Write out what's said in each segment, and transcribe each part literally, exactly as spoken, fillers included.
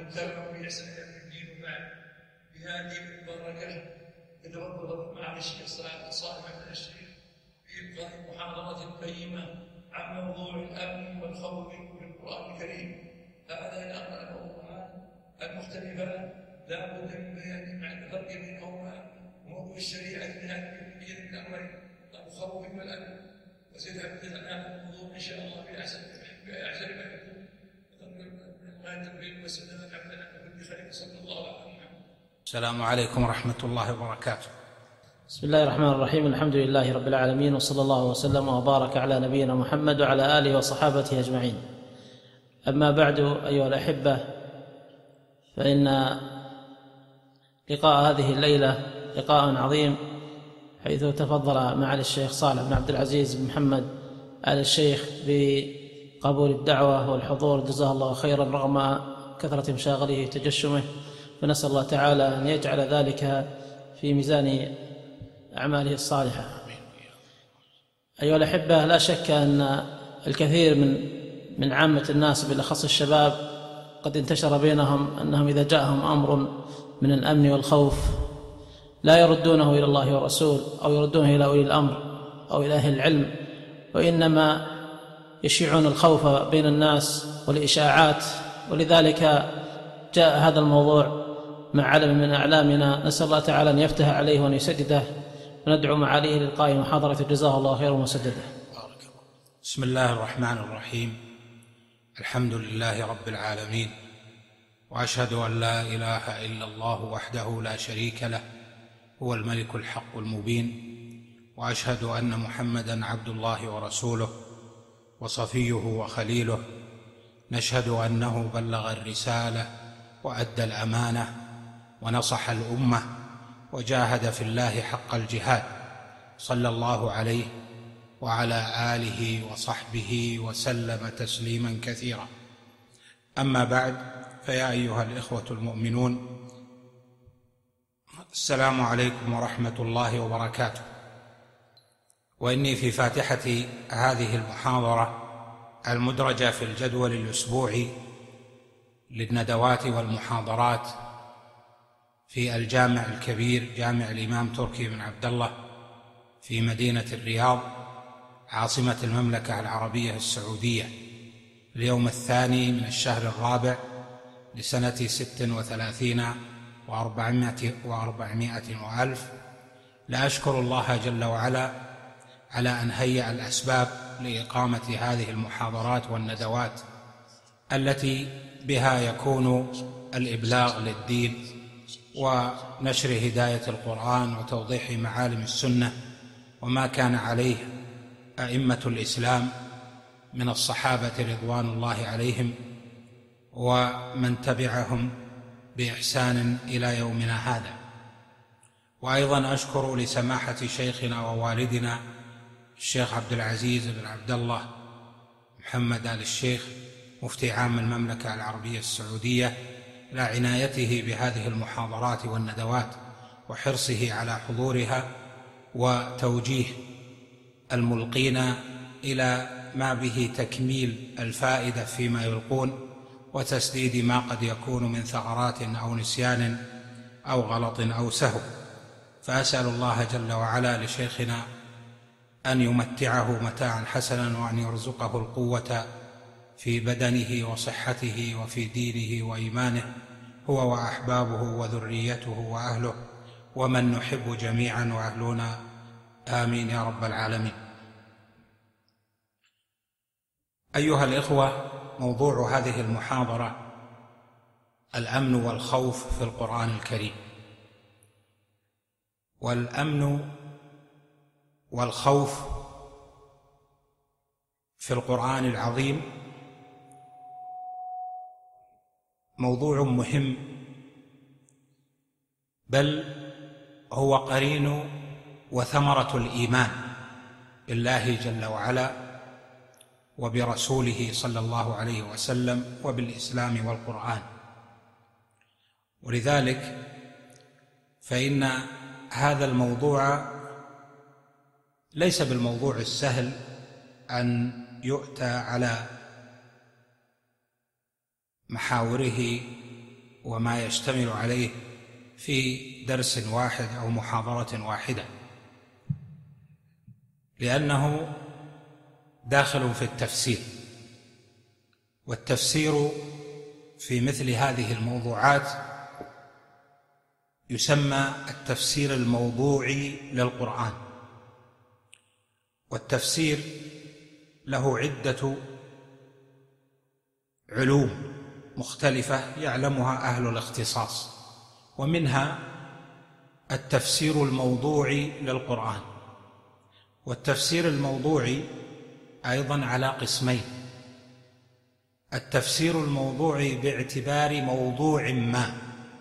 ومن تبعهم بإحسان إلى يوم الدين. وبعد، بهذه البركة يتوفق معالي الشيخ صالح بن الشيخ في إلقاء محاضرة قيمة عن موضوع الأمن والخوف في القرآن الكريم. هذان الموضوعان المختلفان لا بد من بيان معنى الفرق بينهما. موضوع الشريعة من هذه الأمرين الخوف والأمن، وسيتحدث عن هذا الموضوع إن شاء الله بأحسن بأحسن ما يكون. الله التوفيق والسلام على كل خير صلى الله عليه وسلم. السلام عليكم ورحمة الله وبركاته. بسم الله الرحمن الرحيم. الحمد لله رب العالمين، وصلى الله وسلم وبارك على نبينا محمد وعلى آله وصحابته أجمعين. أما بعد، أيها الأحبة، فإن لقاء هذه الليلة لقاء عظيم، حيث تفضل معالي الشيخ صالح بن عبد العزيز بن محمد آل الشيخ بقبول الدعوة والحضور، جزاه الله خيرا رغم كثرة مشاغله وتجشمه، فنسأل الله تعالى أن يجعل ذلك في ميزان أعماله الصالحة. أيها الأحبة، لا شك أن الكثير من من عامة الناس بالأخص الشباب قد انتشر بينهم أنهم إذا جاءهم أمر من الأمن والخوف لا يردونه إلى الله ورسول أو يردونه إلى أولي الأمر أو إلى أهل العلم، وإنما يشيعون الخوف بين الناس والإشاعات. ولذلك جاء هذا الموضوع مع علم من أعلامنا، نسأل الله تعالى أن يفتح عليه وأن يسدده، وندعو معاليه للقاء محاضرة، جزاه الله خيرا وسدده. بسم الله الرحمن الرحيم. الحمد لله رب العالمين، وأشهد أن لا إله إلا الله وحده لا شريك له، هو الملك الحق المبين، وأشهد أن محمدًا عبد الله ورسوله وصفيه وخليله. نشهد أنه بلغ الرسالة وأدى الأمانة ونصح الأمة وجاهد في الله حق الجهاد، صلى الله عليه وعلى آله وصحبه وسلم تسليما كثيرا. أما بعد، فيا أيها الإخوة المؤمنون، السلام عليكم ورحمة الله وبركاته. وإني في فاتحة هذه المحاضرة المدرجة في الجدول الأسبوعي للندوات والمحاضرات في الجامع الكبير، جامع الإمام تركي بن عبد الله في مدينة الرياض، عاصمة المملكة العربية السعودية، اليوم الثاني من الشهر الرابع لسنة ست وثلاثين وأربعمائة وأربعمائة وألف. لأشكر الله جل وعلا على أن هيأ الأسباب لإقامة هذه المحاضرات والندوات التي بها يكون الإبلاغ للدين ونشر هداية القرآن وتوضيح معالم السنة وما كان عليه أئمة الإسلام من الصحابة رضوان الله عليهم ومن تبعهم بإحسان إلى يومنا هذا. وأيضا أشكر لسماحة شيخنا ووالدنا الشيخ عبد العزيز بن عبد الله محمد آل الشيخ مفتي عام المملكة العربية السعودية إلى عنايته بهذه المحاضرات والندوات وحرصه على حضورها وتوجيه الملقين إلى ما به تكميل الفائدة فيما يلقون وتسديد ما قد يكون من ثغرات أو نسيان أو غلط أو سهو. فأسأل الله جل وعلا لشيخنا أن يمتعه متاعا حسنا، وأن يرزقه القوة في بدنه وصحته وفي دينه وإيمانه، هو وأحبابه وذريته وأهله ومن نحب جميعا وأهلنا، آمين يا رب العالمين. أيها الإخوة، موضوع هذه المحاضرة الأمن والخوف في القرآن الكريم. والأمن والخوف في القرآن العظيم موضوع مهم، بل هو قرين وثمرة الإيمان بالله جل وعلا وبرسوله صلى الله عليه وسلم وبالإسلام والقرآن. ولذلك فإن هذا الموضوع ليس بالموضوع السهل أن يؤتى على محاوره وما يشتمل عليه في درس واحد أو محاضرة واحدة، لأنه داخل في التفسير، والتفسير في مثل هذه الموضوعات يسمى التفسير الموضوعي للقرآن. والتفسير له عدة علوم مختلفة يعلمها أهل الاختصاص، ومنها التفسير الموضوعي للقرآن. والتفسير الموضوعي أيضا على قسمين: التفسير الموضوعي باعتبار موضوع ما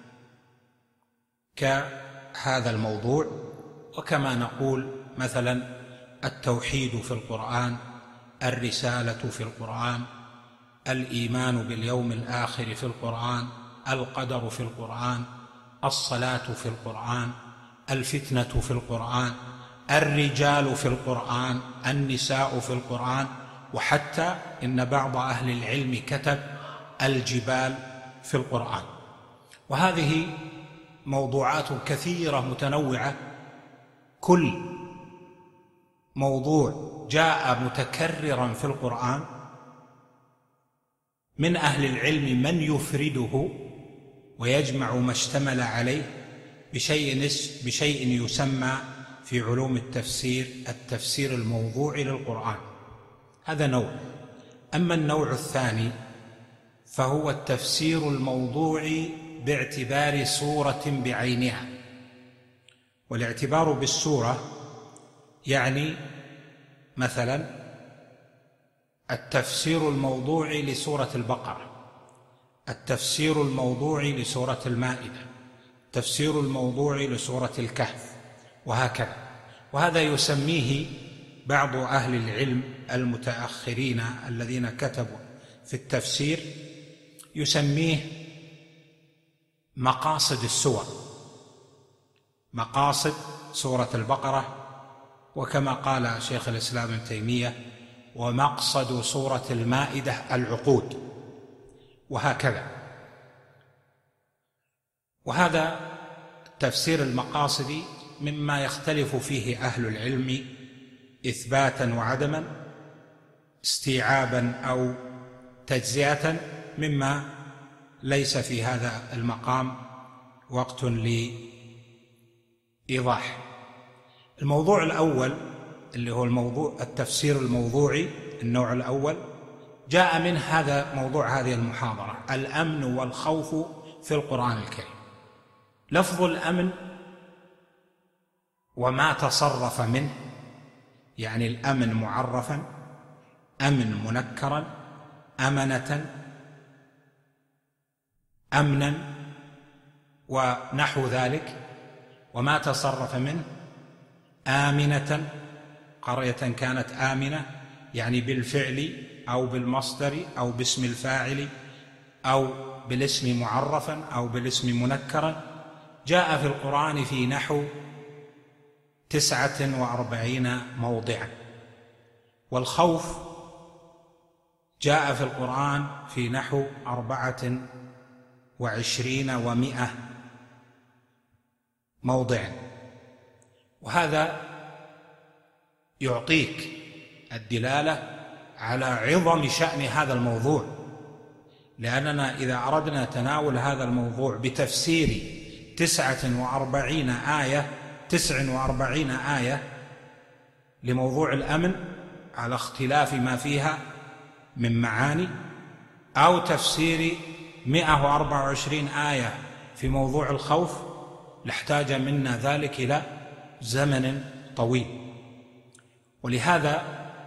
كهذا الموضوع، وكما نقول مثلا التوحيد في القرآن، الرسالة في القرآن، الإيمان باليوم الآخر في القرآن، القدر في القرآن، الصلاة في القرآن، الفتنة في القرآن، الرجال في القرآن، النساء في القرآن، وحتى إن بعض أهل العلم كتب الجبال في القرآن. وهذه موضوعات كثيرة متنوعة، كل موضوع جاء متكررا في القرآن من أهل العلم من يفرده ويجمع ما اشتمل عليه بشيء بشيء يسمى في علوم التفسير التفسير الموضوعي للقرآن. هذا نوع. أما النوع الثاني فهو التفسير الموضوعي باعتبار سورة بعينها. والاعتبار بالسورة يعني مثلا التفسير الموضوعي لسورة البقرة، التفسير الموضوعي لسورة المائدة، التفسير الموضوعي لسورة الكهف، وهكذا. وهذا يسميه بعض أهل العلم المتأخرين الذين كتبوا في التفسير يسميه مقاصد السور، مقاصد سورة البقرة، وكما قال شيخ الإسلام ابن تيمية: ومقصد سورة المائدة العقود، وهكذا. وهذا التفسير المقاصدي مما يختلف فيه أهل العلم إثباتا وعدما، استيعابا أو تجزئة، مما ليس في هذا المقام وقت لإيضاح. الموضوع الأول اللي هو الموضوع التفسير الموضوعي، النوع الأول جاء من هذا موضوع هذه المحاضرة: الأمن والخوف في القرآن الكريم. لفظ الأمن وما تصرف منه، يعني الأمن معرفا، أمن منكرا، أمنة، أمنا ونحو ذلك. وما تصرف منه: آمنة، قرية كانت آمنة، يعني بالفعل أو بالمصدر أو باسم الفاعل أو بالاسم معرفا أو بالاسم منكرا. جاء في القرآن في نحو تسعة وأربعين موضعا. والخوف جاء في القرآن في نحو أربعة وعشرين ومائة موضعا. وهذا يعطيك الدلالة على عظم شأن هذا الموضوع، لأننا إذا أردنا تناول هذا الموضوع بتفسير تسعة وأربعين آية تسع وأربعين آية لموضوع الأمن على اختلاف ما فيها من معاني، أو تفسير مئة وأربعة وعشرين آية في موضوع الخوف، لاحتاج منا ذلك إلى زمن طويل. ولهذا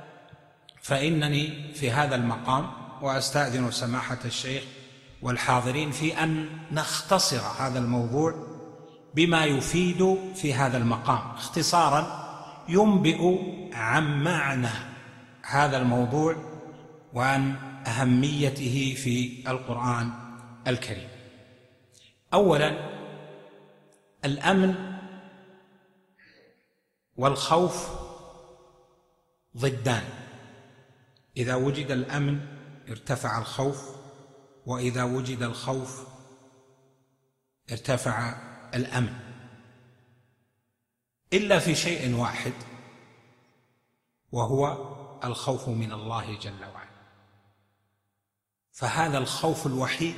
فإنني في هذا المقام وأستأذن سماحة الشيخ والحاضرين في أن نختصر هذا الموضوع بما يفيد في هذا المقام اختصارا ينبئ عن معنى هذا الموضوع وعن أهميته في القرآن الكريم. أولا، الأمن والخوف ضدان. إذا وجد الأمن ارتفع الخوف، وإذا وجد الخوف ارتفع الأمن، إلا في شيء واحد، وهو الخوف من الله جل وعلا. فهذا الخوف الوحيد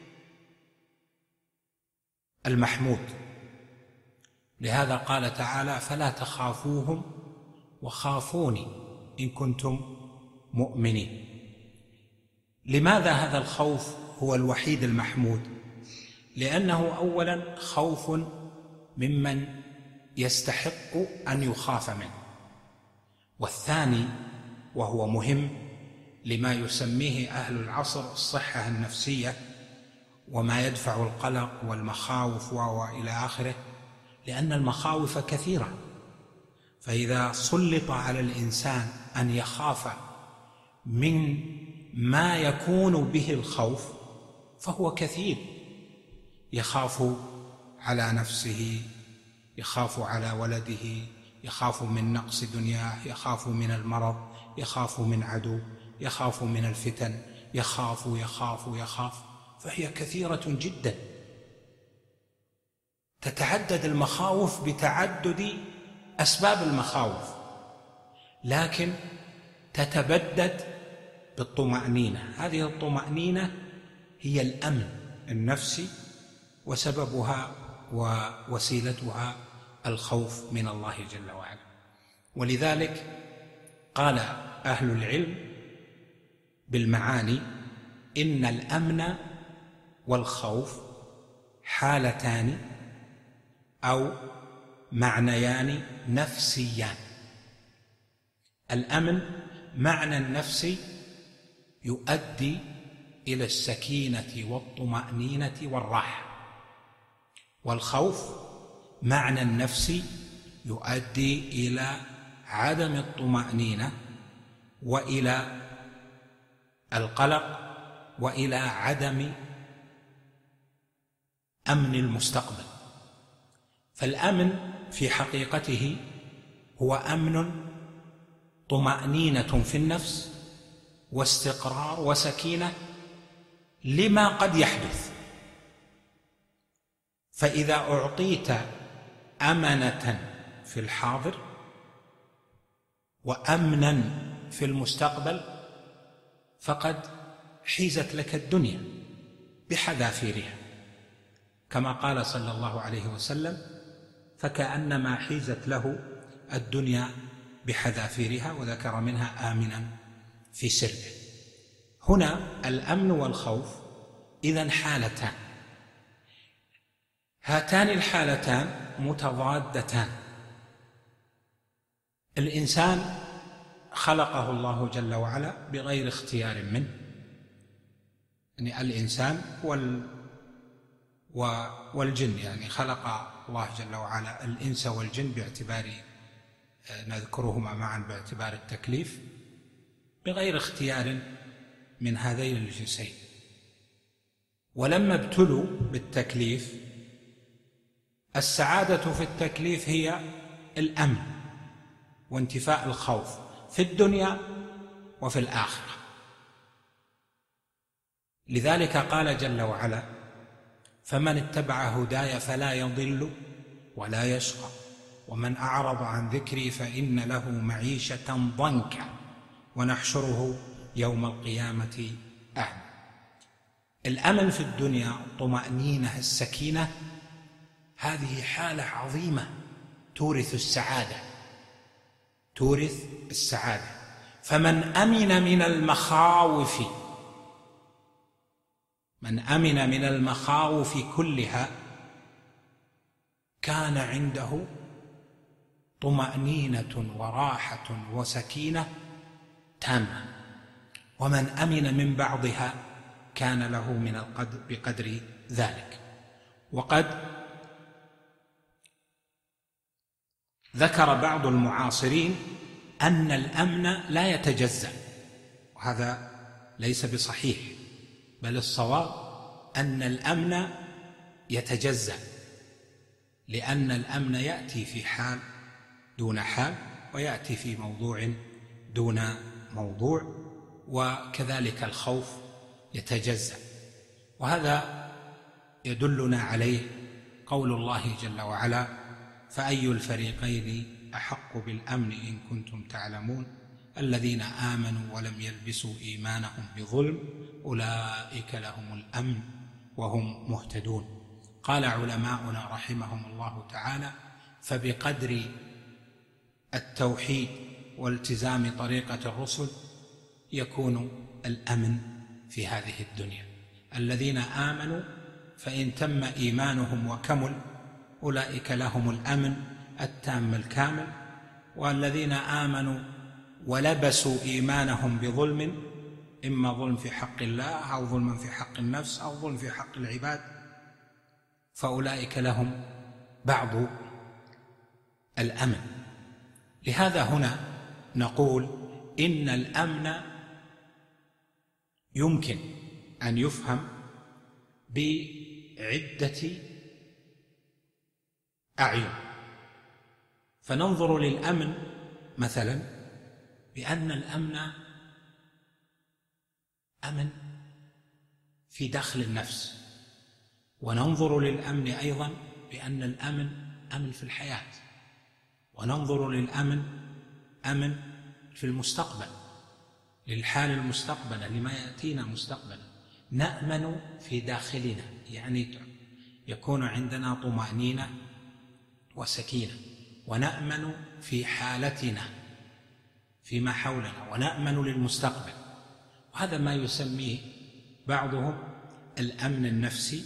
المحمود. لهذا قال تعالى: فلا تخافوهم وخافوني إن كنتم مؤمنين. لماذا هذا الخوف هو الوحيد المحمود؟ لأنه أولا خوف ممن يستحق أن يخاف منه، والثاني وهو مهم لما يسميه أهل العصر الصحة النفسية وما يدفع القلق والمخاوف وإلى آخره، لأن المخاوف كثيرة، فإذا سلط على الإنسان أن يخاف من ما يكون به الخوف فهو كثير. يخاف على نفسه، يخاف على ولده، يخاف من نقص دنياه، يخاف من المرض، يخاف من عدو، يخاف من الفتن، يخاف يخاف يخاف فهي كثيرة جدا. تتعدد المخاوف بتعدد أسباب المخاوف، لكن تتبدد بالطمأنينة. هذه الطمأنينة هي الأمن النفسي، وسببها ووسيلتها الخوف من الله جل وعلا. ولذلك قال أهل العلم بالمعاني: إن الأمن والخوف حالتان أو معنيان نفسيان. الأمن معنى نفسي يؤدي إلى السكينة والطمأنينة والراحة، والخوف معنى نفسي يؤدي إلى عدم الطمأنينة وإلى القلق وإلى عدم أمن المستقبل. فالأمن في حقيقته هو أمن طمأنينة في النفس واستقرار وسكينة لما قد يحدث. فإذا أعطيت أمنة في الحاضر وأمنا في المستقبل فقد حيزت لك الدنيا بحذافيرها، كما قال صلى الله عليه وسلم: فكأنما حيزت له الدنيا بحذافيرها، وذكر منها آمنا في سربه. هنا الأمن والخوف إذن حالتان، هاتان الحالتان متضادتان. الإنسان خلقه الله جل وعلا بغير اختيار منه، يعني الإنسان وال والجن، يعني خلق الله جل وعلا الإنس والجن باعتبار نذكرهما معا باعتبار التكليف بغير اختيار من هذين الجنسين. ولما ابتلوا بالتكليف، السعادة في التكليف هي الأمن وانتفاء الخوف في الدنيا وفي الآخرة. لذلك قال جل وعلا: فمن اتبع هداي فلا يضل ولا يشقى ومن أعرض عن ذكري فإن له معيشة ضنكا ونحشره يوم القيامة أعمى. الأمن في الدنيا، الطمأنينة، السكينة، هذه حالة عظيمة تورث السعادة، تورث السعادة. فمن أمن من المخاوف، من أمن من المخاوف كلها كان عنده طمأنينة وراحة وسكينة تامة، ومن أمن من بعضها كان له من القدر بقدر ذلك. وقد ذكر بعض المعاصرين أن الأمن لا يتجزأ، وهذا ليس بصحيح، بل الصواب أن الأمن يتجزأ، لأن الأمن يأتي في حال دون حال، ويأتي في موضوع دون موضوع، وكذلك الخوف يتجزأ. وهذا يدلنا عليه قول الله جل وعلا: فأي الفريقين أحق بالأمن إن كنتم تعلمون الذين آمنوا ولم يلبسوا إيمانهم بظلم أولئك لهم الأمن وهم مهتدون. قال علماؤنا رحمهم الله تعالى: فبقدر التوحيد والتزام طريقة الرسل يكون الأمن في هذه الدنيا. الذين آمنوا فإن تم إيمانهم وكمل أولئك لهم الأمن التام الكامل، والذين آمنوا ولبسوا إيمانهم بظلم، إما ظلم في حق الله أو ظلم في حق النفس أو ظلم في حق العباد، فأولئك لهم بعض الأمن. لهذا هنا نقول إن الأمن يمكن أن يفهم بعدة أعين. فننظر للأمن مثلا بأن الأمن أمن في داخل النفس، وننظر للأمن أيضا بأن الأمن أمن في الحياة، وننظر للأمن أمن في المستقبل، للحال المستقبل لما يأتينا مستقبلا. نأمن في داخلنا، يعني يكون عندنا طمأنينة وسكينة، ونأمن في حالتنا فيما حولنا، ونأمن للمستقبل. وهذا ما يسميه بعضهم الأمن النفسي،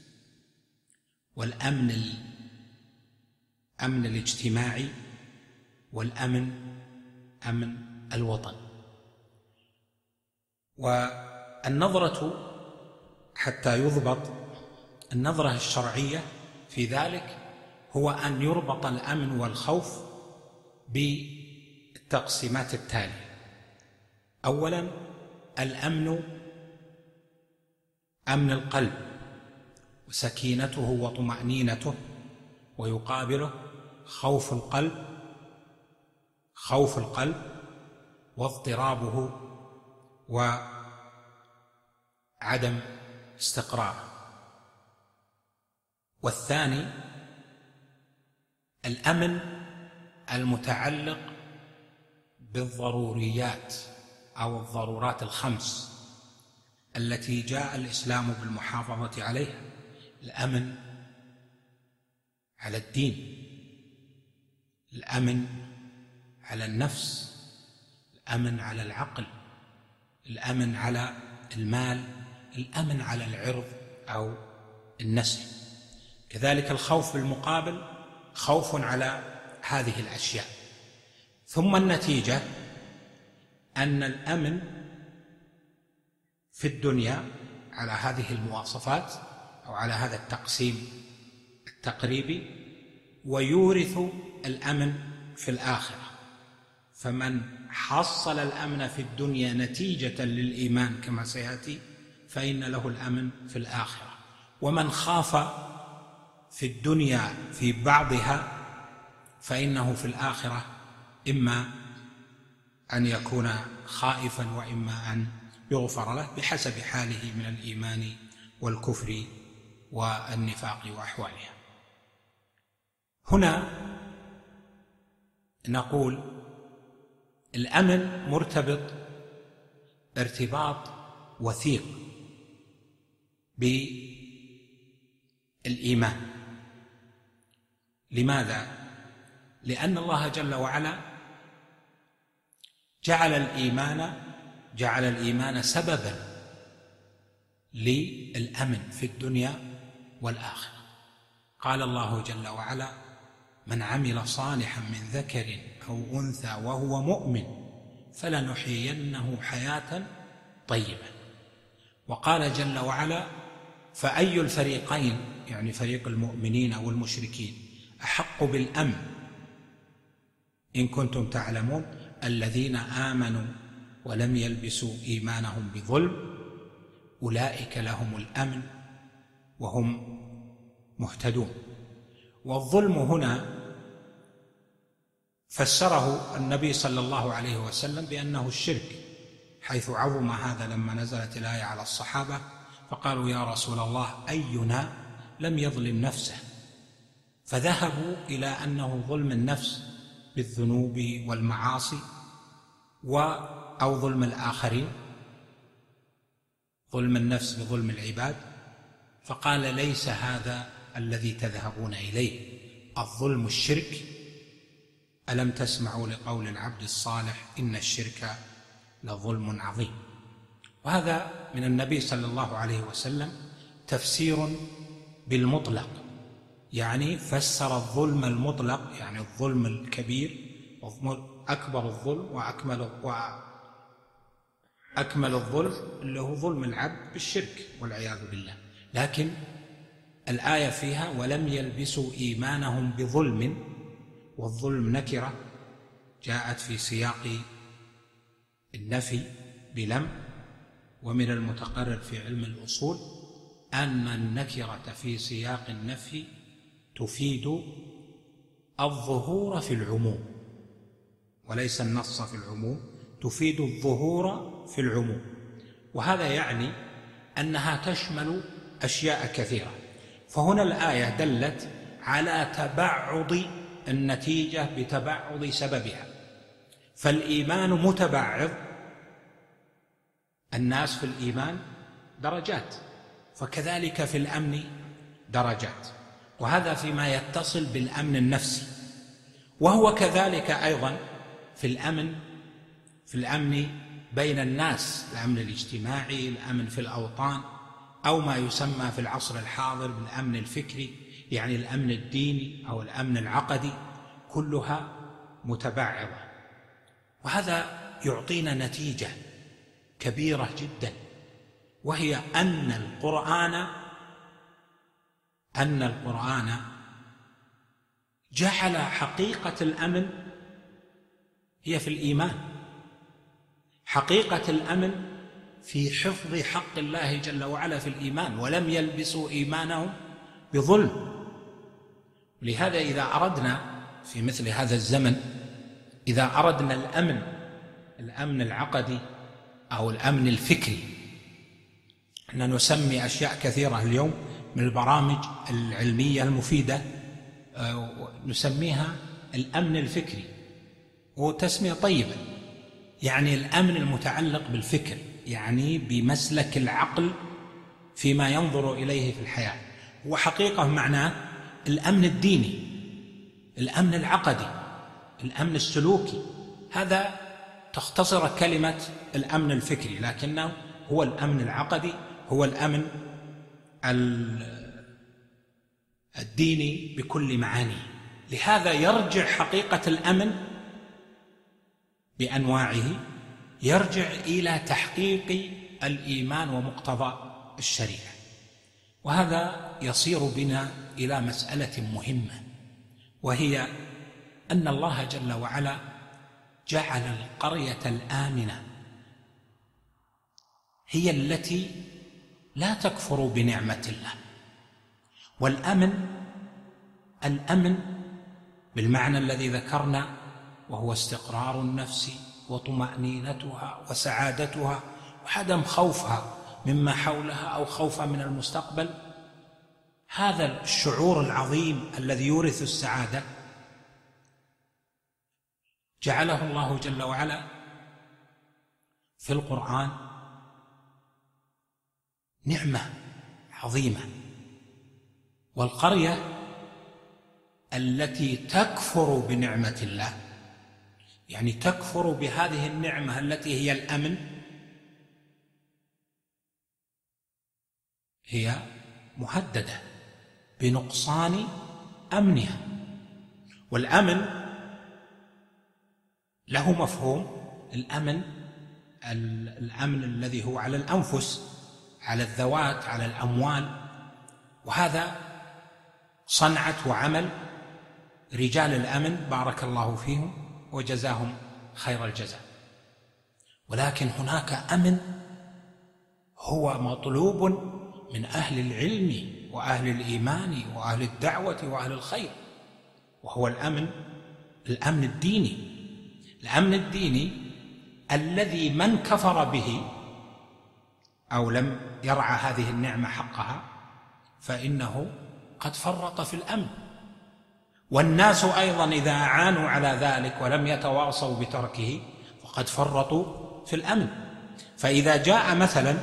والأمن الأمن الاجتماعي، والأمن أمن الوطن. والنظرة حتى يضبط النظرة الشرعية في ذلك هو أن يربط الأمن والخوف بالتقسيمات التالية: أولا الأمن أمن القلب وسكينته وطمأنينته، ويقابله خوف القلب خوف القلب واضطرابه وعدم استقراره. والثاني الأمن المتعلق بالضروريات أو الضرورات الخمس التي جاء الإسلام بالمحافظة عليها: الأمن على الدين، الأمن على النفس، الأمن على العقل، الأمن على المال، الأمن على العرض أو النسل. كذلك الخوف بالمقابل خوف على هذه الأشياء. ثم النتيجة أن الأمن في الدنيا على هذه المواصفات أو على هذا التقسيم التقريبي، ويورث الأمن في الآخرة. فمن حصل الأمن في الدنيا نتيجة للإيمان كما سيأتي فإن له الأمن في الآخرة. ومن خاف في الدنيا في بعضها فإنه في الآخرة إما أن يكون خائفا وإما أن يغفر له بحسب حاله من الإيمان والكفر والنفاق وأحوالها. هنا نقول الأمن مرتبط ارتباط وثيق بالإيمان. لماذا؟ لأن الله جل وعلا جعل الإيمان جعل الإيمان سببا للأمن في الدنيا والآخرة. قال الله جل وعلا: من عمل صالحا من ذكر أو أنثى وهو مؤمن فلنحيينه حياة طيبة. وقال جل وعلا: فأي الفريقين، يعني فريق المؤمنين والمشركين، أحق بالأمن إن كنتم تعلمون الذين آمنوا ولم يلبسوا إيمانهم بظلم أولئك لهم الأمن وهم مهتدون. والظلم هنا فسره النبي صلى الله عليه وسلم بأنه الشرك، حيث عظم هذا لما نزلت الآية على الصحابة فقالوا: يا رسول الله أينا لم يظلم نفسه، فذهبوا إلى أنه ظلم النفس بالذنوب والمعاصي و أو ظلم الآخرين، ظلم النفس بظلم العباد، فقال ليس هذا الذي تذهبون إليه، الظلم الشرك. ألم تسمعوا لقول العبد الصالح إن الشرك لظلم عظيم. وهذا من النبي صلى الله عليه وسلم تفسير بالمطلق، يعني فسر الظلم المطلق، يعني الظلم الكبير، أكبر الظلم وأكمل, وأكمل الظلم اللي هو ظلم العبد بالشرك والعياذ بالله. لكن الآية فيها ولم يلبسوا إيمانهم بظلم، والظلم نكرة جاءت في سياق النفي بلم، ومن المتقرر في علم الأصول أن النكرة في سياق النفي تفيد الظهور في العموم وليس النص في العموم، تفيد الظهور في العموم. وهذا يعني أنها تشمل أشياء كثيرة. فهنا الآية دلت على تبعض النتيجة بتبعض سببها، فالإيمان متبعض، الناس في الإيمان درجات، فكذلك في الأمن درجات، وهذا فيما يتصل بالأمن النفسي. وهو كذلك أيضا في الأمن في الأمن بين الناس، الأمن الاجتماعي، الأمن في الأوطان، أو ما يسمى في العصر الحاضر بالأمن الفكري، يعني الأمن الديني أو الأمن العقدي، كلها متبعضة. وهذا يعطينا نتيجة كبيرة جدا، وهي أن القرآن أن القرآن جعل حقيقة الأمن هي في الإيمان، حقيقة الأمن في حفظ حق الله جل وعلا في الإيمان، ولم يلبسوا إيمانهم بظلم. لهذا إذا أردنا في مثل هذا الزمن، إذا أردنا الأمن الأمن العقدي أو الأمن الفكري، أننا نسمي أشياء كثيرة اليوم من البرامج العلمية المفيدة نسميها الأمن الفكري، وتسمية طيبة، يعني الأمن المتعلق بالفكر، يعني بمسلك العقل فيما ينظر إليه في الحياة. وحقيقة معناه الأمن الديني، الأمن العقدي، الأمن السلوكي. هذا تختصر كلمة الأمن الفكري، لكنه هو الأمن العقدي، هو الأمن الديني بكل معانيه. لهذا يرجع حقيقة الأمن بأنواعه يرجع إلى تحقيق الإيمان ومقتضى الشريعة. وهذا يصير بنا إلى مسألة مهمة، وهي أن الله جل وعلا جعل القرية الآمنة هي التي لا تكفر بنعمة الله. والأمن الأمن بالمعنى الذي ذكرنا، وهو استقرار النفس وطمأنينتها وسعادتها وعدم خوفها مما حولها أو خوفها من المستقبل. هذا الشعور العظيم الذي يورث السعادة جعله الله جل وعلا في القرآن نعمة عظيمة. والقرية التي تكفر بنعمة الله، يعني تكفر بهذه النعمة التي هي الأمن، هي مهددة بنقصان أمنها. والأمن له مفهوم، الأمن الأمن الذي هو على الأنفس، على الذوات، على الأموال، وهذا صنعة وعمل رجال الأمن بارك الله فيهم وجزاهم خير الجزاء. ولكن هناك أمن هو مطلوب من أهل العلم وأهل الإيمان وأهل الدعوة وأهل الخير، وهو الأمن الأمن الديني. الأمن الديني الذي من كفر به أو لم يرعى هذه النعمة حقها فإنه فقد فرط في الأمن. والناس أيضا إذا أعانوا على ذلك ولم يتواصوا بتركه فقد فرطوا في الأمن. فإذا جاء مثلا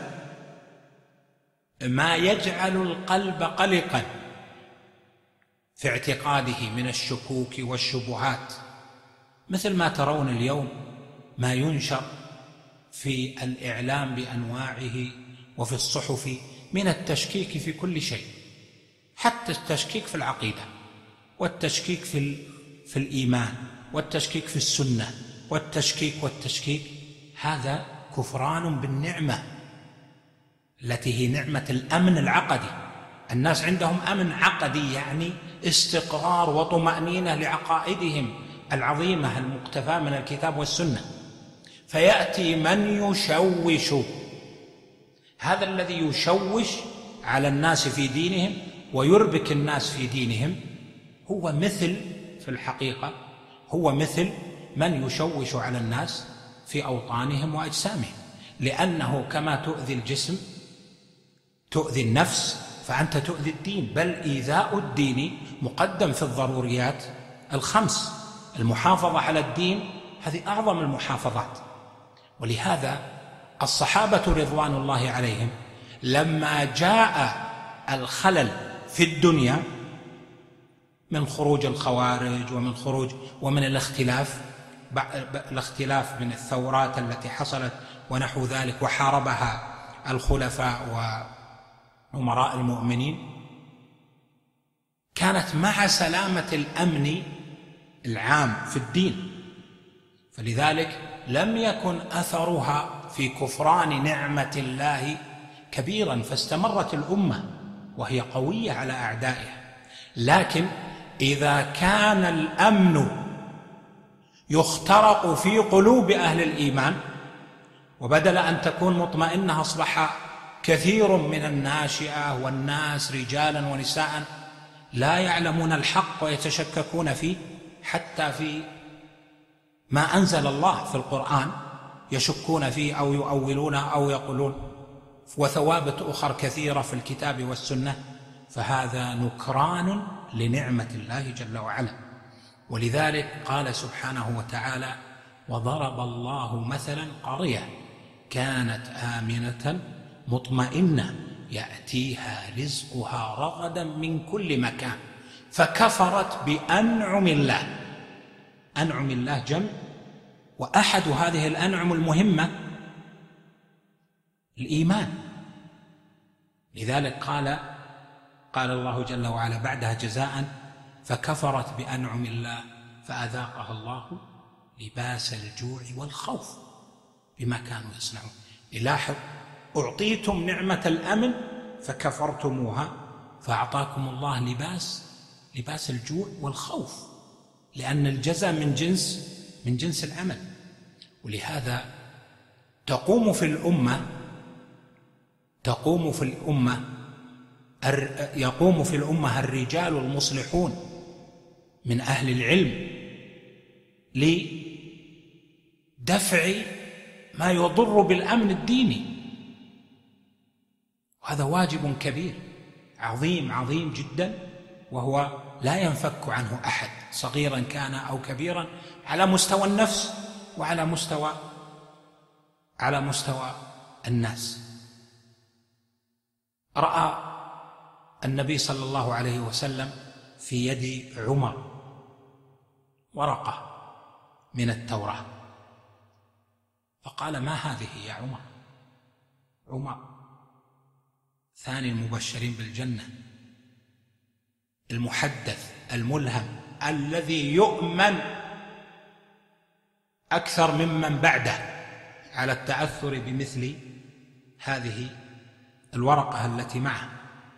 ما يجعل القلب قلقا في اعتقاده من الشكوك والشبهات، مثل ما ترون اليوم ما ينشر في الإعلام بأنواعه وفي الصحف من التشكيك في كل شيء، حتى التشكيك في العقيدة، والتشكيك في, في الإيمان، والتشكيك في السنة، والتشكيك والتشكيك هذا كفران بالنعمة التي هي نعمة الأمن العقدي. الناس عندهم أمن عقدي، يعني استقرار وطمأنينة لعقائدهم العظيمة المقتفاة من الكتاب والسنة. فيأتي من يشوش، هذا الذي يشوش على الناس في دينهم ويربك الناس في دينهم هو مثل في الحقيقة هو مثل من يشوش على الناس في أوطانهم وأجسامهم، لأنه كما تؤذي الجسم تؤذي النفس فأنت تؤذي الدين، بل إيذاء الدين مقدم في الضروريات الخمس. المحافظة على الدين هذه أعظم المحافظات. ولهذا الصحابة رضوان الله عليهم لما جاء الخلل في الدنيا من خروج الخوارج ومن خروج ومن الاختلاف الاختلاف من الثورات التي حصلت ونحو ذلك وحاربها الخلفاء وأمراء المؤمنين، كانت مع سلامة الأمن العام في الدين، فلذلك لم يكن أثرها في كفران نعمة الله كبيرا، فاستمرت الأمة وهي قوية على أعدائها. لكن إذا كان الأمن يخترق في قلوب أهل الإيمان، وبدل أن تكون مطمئنة أصبح كثير من الناشئة والناس رجالا ونساء لا يعلمون الحق ويتشككون فيه، حتى في ما أنزل الله في القرآن يشكون فيه أو يؤولون أو يقولون، وثوابت أخرى كثيرة في الكتاب والسنة، فهذا نكران لنعمة الله جل وعلا. ولذلك قال سبحانه وتعالى: وضرب الله مثلا قرية كانت آمنة مطمئنة يأتيها رزقها رغدا من كل مكان فكفرت بأنعم الله. أنعم الله جمع، وأحد هذه الأنعم المهمة الإيمان. لذلك قال قال الله جل وعلا بعدها جزاء: فكفرت بأنعم الله فأذاقها الله لباس الجوع والخوف بما كانوا يصنعون. للاحظ: أعطيتم نعمة الأمن فكفرتموها فأعطاكم الله لباس لباس الجوع والخوف، لأن الجزاء من جنس من جنس العمل. ولهذا تقوم في الأمة تقوم في الأمة يقوم في الأمة الرجال المصلحون من أهل العلم لدفع ما يضر بالأمن الديني، وهذا واجب كبير عظيم عظيم جدا، وهو لا ينفك عنه أحد صغيرا كان أو كبيرا، على مستوى النفس وعلى مستوى على مستوى الناس. رأى النبي صلى الله عليه وسلم في يد عمر ورقة من التوراة، فقال: ما هذه يا عمر؟ عمر ثاني المبشرين بالجنة، المحدث الملهم الذي يؤمن أكثر ممن بعده على التأثر بمثل هذه الورقة التي معه.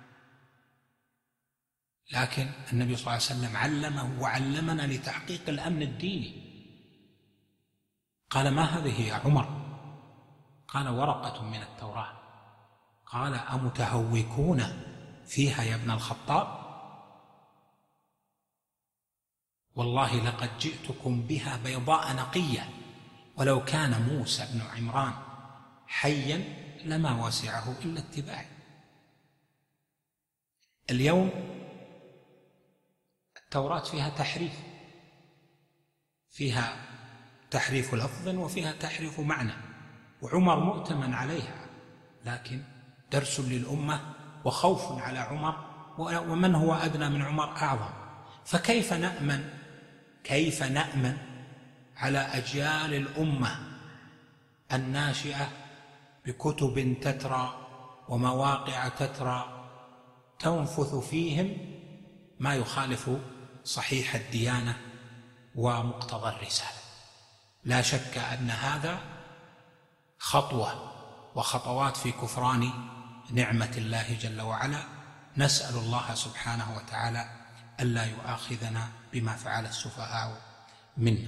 لكن النبي صلى الله عليه وسلم علمه وعلمنا لتحقيق الأمن الديني. قال: ما هذه يا عمر؟ قال: ورقة من التوراة. قال: أمتهوكون فيها يا ابن الخطاب؟ والله لقد جئتكم بها بيضاء نقية، ولو كان موسى بن عمران حيا لما وسعه إلا اتباعي. اليوم التوراة فيها تحريف، فيها تحريف لفظ وفيها تحريف معنى، وعمر مؤتمن عليها، لكن درس للأمة وخوف على عمر، ومن هو أدنى من عمر أعظم. فكيف نأمن كيف نأمن على أجيال الأمة الناشئة بكتب تترى ومواقع تترى تنفث فيهم ما يخالف صحيح الديانة ومقتضى الرسالة؟ لا شك أن هذا خطوة وخطوات في كفران نعمة الله جل وعلا. نسأل الله سبحانه وتعالى ألا يؤاخذنا بما فعل السفهاء منا.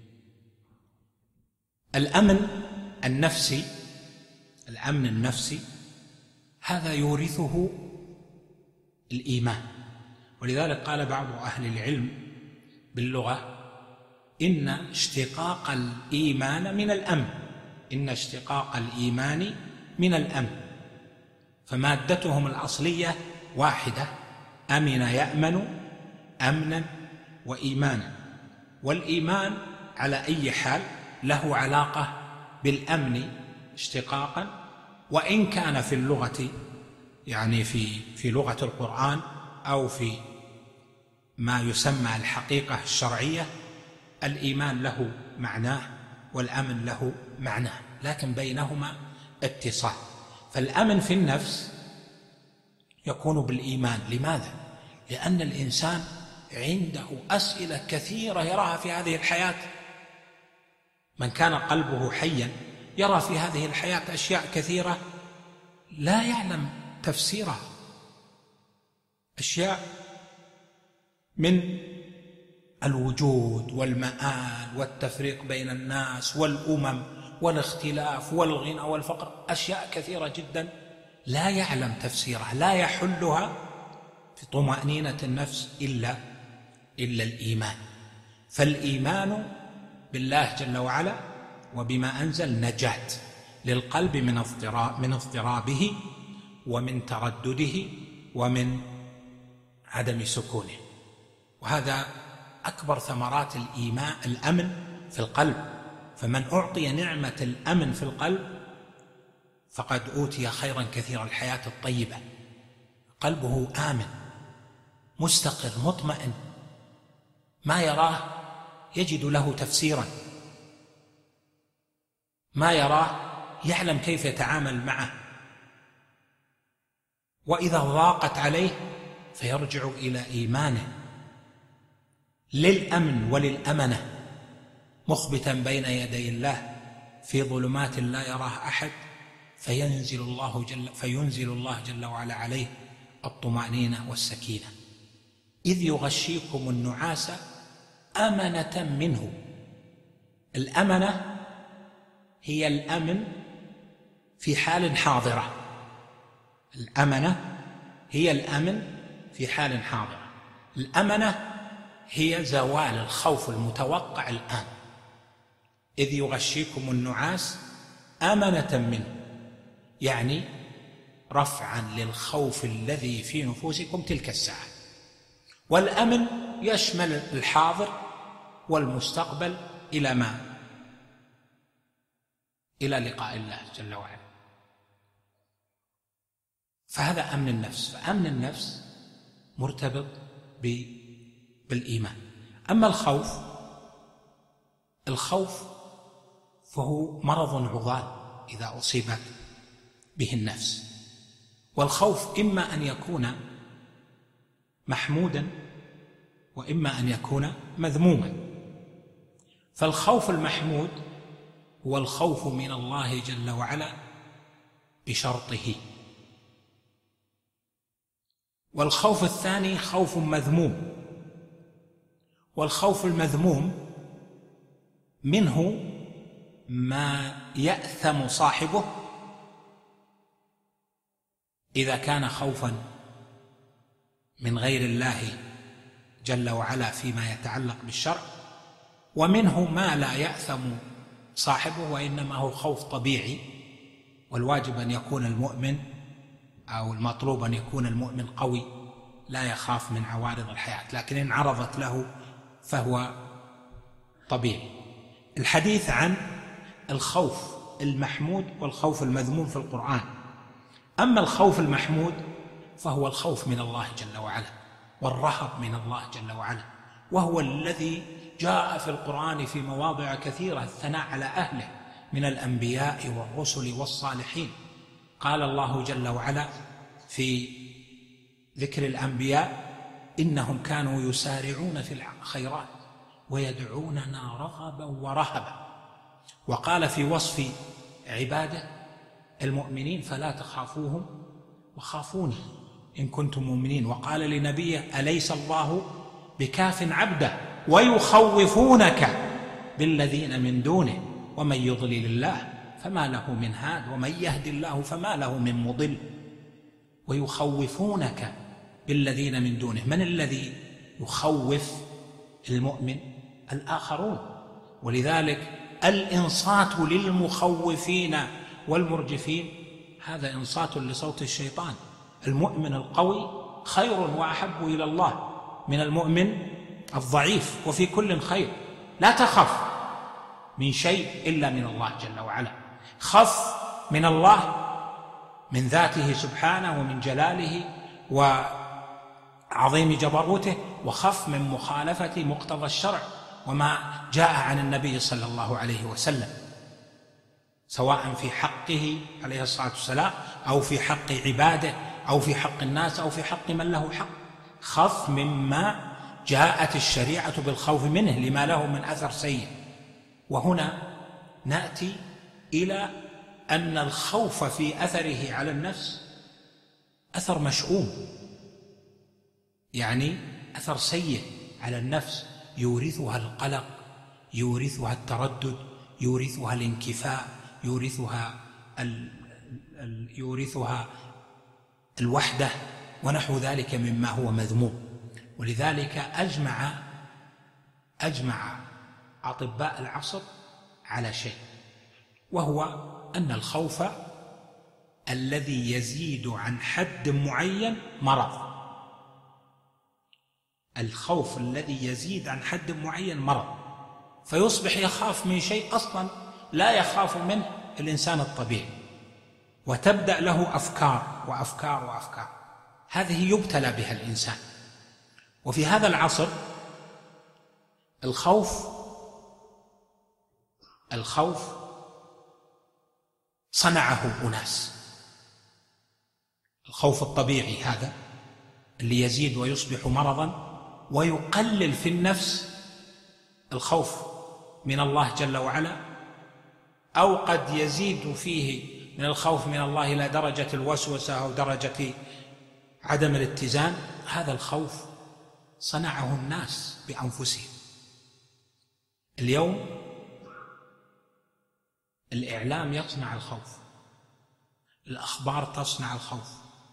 الأمن النفسي الأمن النفسي هذا يورثه الإيمان، ولذلك قال بعض أهل العلم باللغة إن اشتقاق الإيمان من الأمن إن اشتقاق الإيمان من الأمن، فمادتهم الأصلية واحدة، أمن يأمن أمنا وإيمانا، والإيمان على أي حال له علاقة بالأمن اشتقاقا، وإن كان في اللغة يعني في في لغة القرآن أو في ما يسمى الحقيقة الشرعية الإيمان له معناه والأمن له معناه، لكن بينهما اتصال. فالأمن في النفس يكون بالإيمان. لماذا؟ لأن الإنسان عنده أسئلة كثيرة يراها في هذه الحياة. من كان قلبه حيا يرى في هذه الحياة أشياء كثيرة لا يعلم تفسيرها، أشياء من الوجود والمآل والتفريق بين الناس والأمم والاختلاف والغنى والفقر، أشياء كثيرة جدا لا يعلم تفسيرها، لا يحلها في طمأنينة النفس إلا إلا الإيمان. فالإيمان بالله جل وعلا وبما أنزل نجاة للقلب من اضطراب من اضطرابه ومن تردده ومن عدم سكونه، وهذا أكبر ثمرات الإيمان الأمن في القلب. فمن أعطي نعمة الأمن في القلب فقد أوتي خيرا كثيرا، الحياة الطيبة، قلبه آمن مستقر مطمئن، ما يراه يجد له تفسيرا، ما يراه يعلم كيف يتعامل معه، وإذا ضاقت عليه فيرجع إلى إيمانه للأمن وللأمنة، مخبتا بين يدي الله في ظلمات لا يراه أحد، فينزل الله جل فينزل الله جل وعلا عليه الطمأنينة والسكينة. إذ يغشيكم النعاس أمنة منه. الأمنة هي الأمن في حال حاضرة، الأمنة هي الأمن في حال حاضرة. الأمنة هي زوال الخوف المتوقع الآن. إذ يغشيكم النعاس أمنة منه، يعني رفعا للخوف الذي في نفوسكم تلك الساعة. والأمن يشمل الحاضر والمستقبل إلى ما؟ إلى لقاء الله جل وعلا. فهذا أمن النفس. فأمن النفس مرتبط بالإيمان. أما الخوف الخوف فهو مرض عضال إذا أصيبت به النفس، والخوف إما أن يكون محمودا وإما أن يكون مذموما. فالخوف المحمود هو الخوف من الله جل وعلا بشرطه، والخوف الثاني خوف مذموم. والخوف المذموم منه ما يأثم صاحبه إذا كان خوفا من غير الله جل وعلا فيما يتعلق بالشرع، ومنه ما لا يأثم صاحبه وإنما هو خوف طبيعي، والواجب أن يكون المؤمن أو المطلوب أن يكون المؤمن قوي لا يخاف من عوارض الحياة، لكن إن عرضت له فهو طبيعي. الحديث عن الخوف المحمود والخوف المذموم في القرآن. أما الخوف المحمود فهو الخوف من الله جل وعلا والرهب من الله جل وعلا، وهو الذي جاء في القرآن في مواضع كثيرة الثناء على أهله من الأنبياء والرسل والصالحين. قال الله جل وعلا في ذكر الأنبياء: إنهم كانوا يسارعون في الخيرات ويدعوننا رغبا ورهبا. وقال في وصف عباده المؤمنين: فلا تخافوهم وخافوني إن كنتم مؤمنين. وقال لنبيه: أليس الله بكاف عبده ويخوفونك بالذين من دونه ومن يضلل الله فما له من هاد ومن يهد الله فما له من مضل. ويخوفونك بالذين من دونه. من الذي يخوف المؤمن؟ الآخرون. ولذلك الإنصات للمخوفين والمرجفين هذا إنصات لصوت الشيطان. المؤمن القوي خير وأحب إلى الله من المؤمن الضعيف، وفي كل خير. لا تخف من شيء إلا من الله جل وعلا. خف من الله، من ذاته سبحانه ومن جلاله وعظيم جبروته، وخف من مخالفة مقتضى الشرع وما جاء عن النبي صلى الله عليه وسلم، سواء في حقه عليه الصلاة والسلام أو في حق عباده أو في حق الناس أو في حق من له حق. خف مما جاءت الشريعة بالخوف منه لما له من أثر سيء. وهنا نأتي إلى أن الخوف في أثره على النفس أثر مشؤوم، يعني أثر سيء على النفس، يورثها القلق، يورثها التردد، يورثها الانكفاء، يورثها ال... ال... يورثها الوحدة ونحو ذلك مما هو مذموم. ولذلك أجمع أجمع أطباء العصر على شيء، وهو أن الخوف الذي يزيد عن حد معين مرض. الخوف الذي يزيد عن حد معين مرض، فيصبح يخاف من شيء أصلا لا يخاف منه الإنسان الطبيعي، وتبدأ له أفكار وأفكار وأفكار. هذه يبتلى بها الإنسان. وفي هذا العصر الخوف الخوف صنعه أناس. الخوف الطبيعي هذا اللي يزيد ويصبح مرضا ويقلل في النفس الخوف من الله جل وعلا، أو قد يزيد فيه من الخوف من الله إلى درجة الوسوسة أو درجة عدم الاتزان. هذا الخوف صنعه الناس بأنفسهم. اليوم الإعلام يصنع الخوف، الأخبار تصنع الخوف،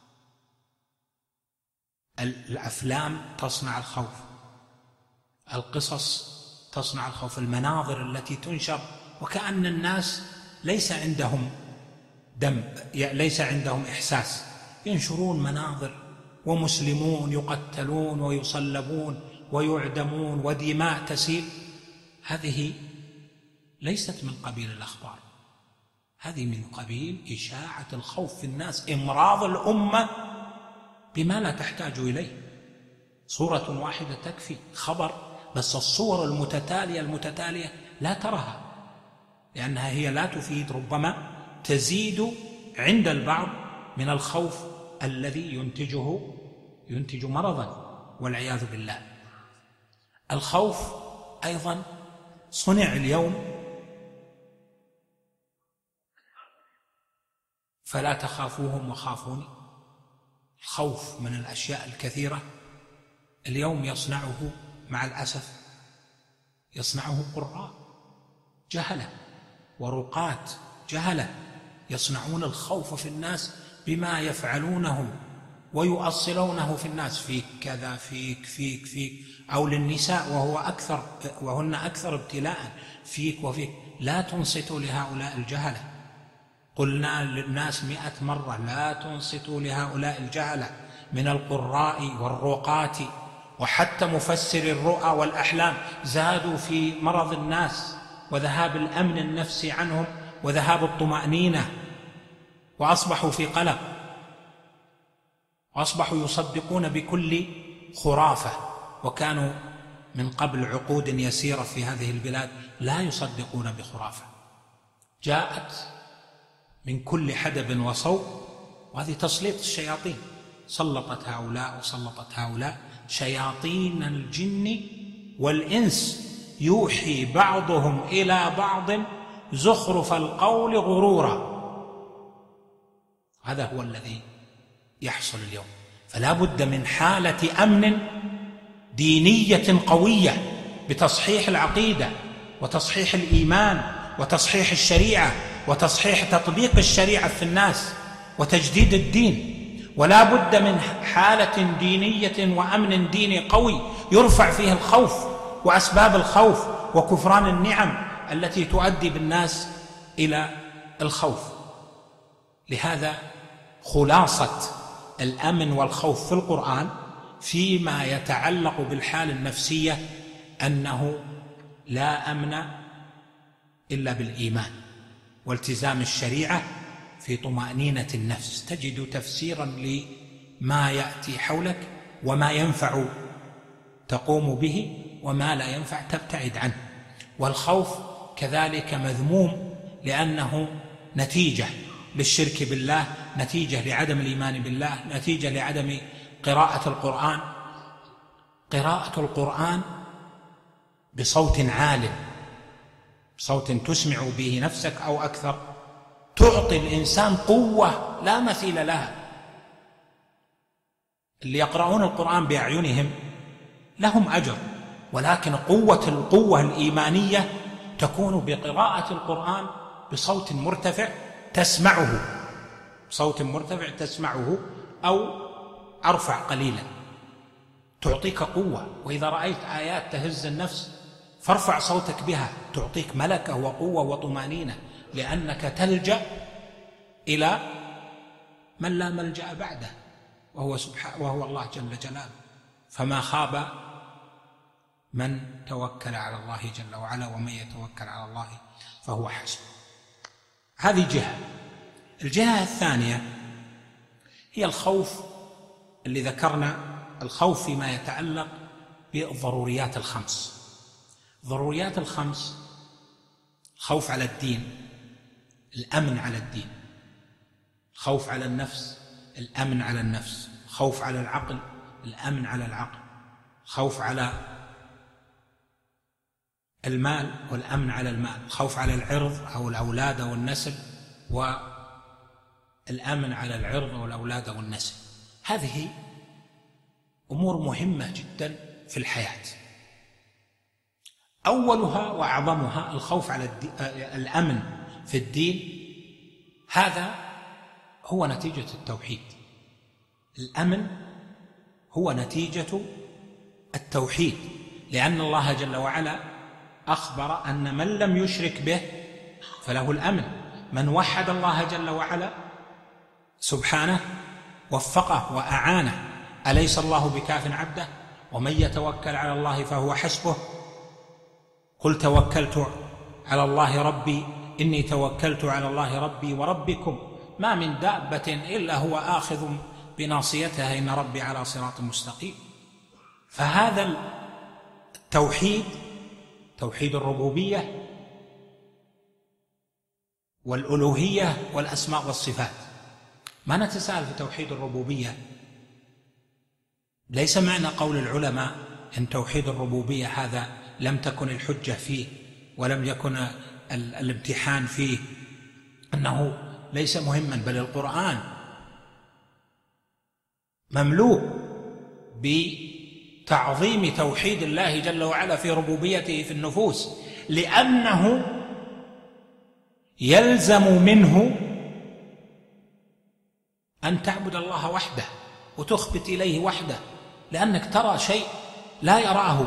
الأفلام تصنع الخوف، القصص تصنع الخوف، المناظر التي تنشر، وكأن الناس ليس عندهم دم، ليس عندهم إحساس، ينشرون مناظر ومسلمون يقتلون ويصلبون ويعدمون ودماء تسيل. هذه ليست من قبيل الأخبار، هذه من قبيل إشاعة الخوف في الناس، إمراض الأمة بما لا تحتاج إليه. صورة واحدة تكفي، خبر، بس الصور المتتالية المتتالية لا ترها، لأنها هي لا تفيد، ربما تزيد عند البعض من الخوف الذي ينتجه ينتج مرضا والعياذ بالله. الخوف أيضا صنع اليوم، فلا تخافوهم وخافوني. الخوف من الأشياء الكثيرة اليوم يصنعه مع الأسف يصنعه قراء جهلة ورقاة جهلة، يصنعون الخوف في الناس بما يفعلونه ويؤصلونه في الناس، فيك كذا، فيك فيك فيك أو للنساء وهو أكثر وهن أكثر ابتلاء، فيك وفيك. لا تنصتوا لهؤلاء الجهلة. قلنا للناس مئة مرة لا تنصتوا لهؤلاء الجهلة من القراء والرقاة وحتى مفسر الرؤى والأحلام، زادوا في مرض الناس وذهاب الأمن النفسي عنهم وذهاب الطمأنينة، وأصبحوا في قلق، وأصبحوا يصدقون بكل خرافة، وكانوا من قبل عقود يسيرة في هذه البلاد لا يصدقون بخرافة، جاءت من كل حدب وصوب، وهذه تسليط الشياطين، سلطت هؤلاء وسلطت هؤلاء، شياطين الجن والإنس يوحي بعضهم إلى بعض زخرف القول غرورا. هذا هو الذي يحصل اليوم. فلا بد من حالة أمن دينية قوية بتصحيح العقيدة وتصحيح الإيمان وتصحيح الشريعة وتصحيح تطبيق الشريعة في الناس وتجديد الدين. ولا بد من حالة دينية وأمن ديني قوي يرفع فيه الخوف وأسباب الخوف وكفران النعم التي تؤدي بالناس إلى الخوف. لهذا خلاصة الأمن والخوف في القرآن فيما يتعلق بالحال النفسية أنه لا أمن إلا بالإيمان والتزام الشريعة في طمأنينة النفس. تجد تفسيرا لما يأتي حولك، وما ينفع تقوم به وما لا ينفع تبتعد عنه. والخوف كذلك مذموم لأنه نتيجة للشرك بالله، نتيجة لعدم الإيمان بالله، نتيجة لعدم قراءة القرآن. قراءة القرآن بصوت عال، صوت تسمع به نفسك أو أكثر، تعطي الإنسان قوة لا مثيل لها. اللي يقرؤون القرآن بأعينهم لهم أجر، ولكن قوة القوة الإيمانية تكون بقراءة القرآن بصوت مرتفع تسمعه، صوت مرتفع تسمعه أو أرفع قليلا، تعطيك قوة. وإذا رأيت آيات تهز النفس فارفع صوتك بها، تعطيك ملكة وقوة وطمأنينة، لأنك تلجأ إلى من لا ملجأ بعده، وهو سبحانه وهو الله جل جلاله. فما خاب من توكل على الله جل وعلا، ومن يتوكل على الله فهو حسبه. هذه جهة. الجهة الثانية هي الخوف اللي ذكرنا، الخوف فيما يتعلق بالضروريات الخمس. ضروريات الخمس: الخوف على الدين، الأمن على الدين، الخوف على النفس، الأمن على النفس، الخوف على العقل، الأمن على العقل، الخوف على المال والأمن على المال، الخوف على العرض أو الأولاد أو النسل والأمن على العرض والأولاد أو النسل. هذه أمور مهمة جدا في الحياة. أولها وأعظمها الخوف على الأمن في الدين. هذا هو نتيجة التوحيد. الأمن هو نتيجة التوحيد، لأن الله جل وعلا أخبر أن من لم يشرك به فله الأمن. من وحد الله جل وعلا سبحانه وفقه وأعانه. أليس الله بكاف عبده؟ ومن يتوكل على الله فهو حسبه. قل توكلت على الله ربي إني توكلت على الله ربي وربكم ما من دابة إلا هو آخذ بناصيتها إن ربي على صراط مستقيم. فهذا التوحيد، توحيد الربوبية والألوهية والأسماء والصفات. ما نتساءل في توحيد الربوبية، ليس معنى قول العلماء إن توحيد الربوبية هذا لم تكن الحجة فيه ولم يكن الامتحان فيه أنه ليس مهما، بل القرآن مملوء بتعظيم توحيد الله جل وعلا في ربوبيته في النفوس، لأنه يلزم منه أن تعبد الله وحده وتخبت إليه وحده، لأنك ترى شيء لا يراه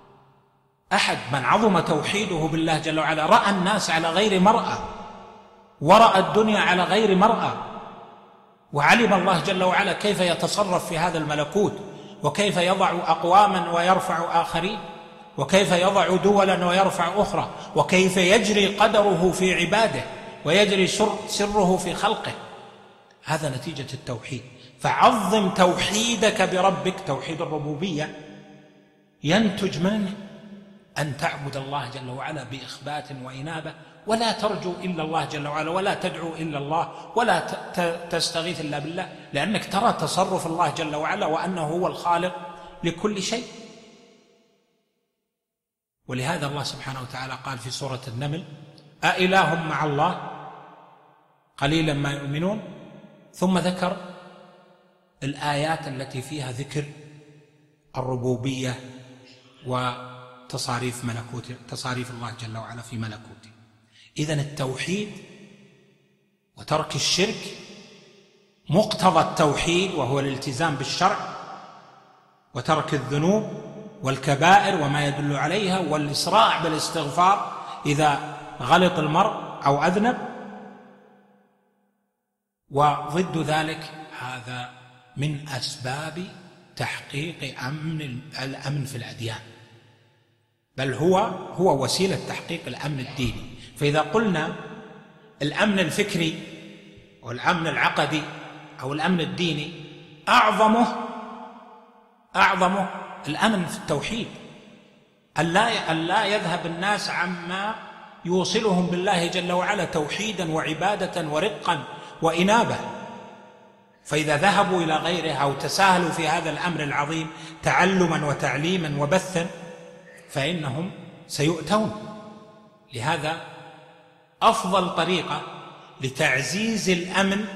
أحد. من عظم توحيده بالله جل وعلا رأى الناس على غير مرأى، ورأى الدنيا على غير مرأى، وعلم الله جل وعلا كيف يتصرف في هذا الملكوت، وكيف يضع أقواما ويرفع آخرين، وكيف يضع دولا ويرفع أخرى، وكيف يجري قدره في عباده ويجري سره في خلقه. هذا نتيجة التوحيد. فعظم توحيدك بربك، توحيد الربوبية، ينتج منه أن تعبد الله جل وعلا بإخبات وإنابة، ولا ترجو إلا الله جل وعلا، ولا تدعو إلا الله، ولا تستغيث إلا بالله، لأنك ترى تصرف الله جل وعلا وأنه هو الخالق لكل شيء. ولهذا الله سبحانه وتعالى قال في سورة النمل: أإله مع الله قليلا ما يؤمنون. ثم ذكر الآيات التي فيها ذكر الربوبية وتصاريف ملكوت تصاريف الله جل وعلا في ملكوته. إذن التوحيد وترك الشرك مقتضى التوحيد، وهو الالتزام بالشرع، وترك الذنوب والكبائر وما يدل عليها، والإسراع بالاستغفار إذا غلط المرء أو أذنب. وضد ذلك هذا من أسباب تحقيق أمن الأمن في الأديان، بل هو هو وسيلة تحقيق الأمن الديني. فإذا قلنا الأمن الفكري والأمن العقدي أو الأمن الديني، أعظمه أعظمه الأمن في التوحيد، ألا ألا يذهب الناس عما يوصلهم بالله جل وعلا توحيدا وعبادة ورقا وإنابة. فإذا ذهبوا إلى غيره أو تساهلوا في هذا الأمر العظيم تعلما وتعليما وبثا فإنهم سيؤتون. لهذا أفضل طريقة لتعزيز الأمن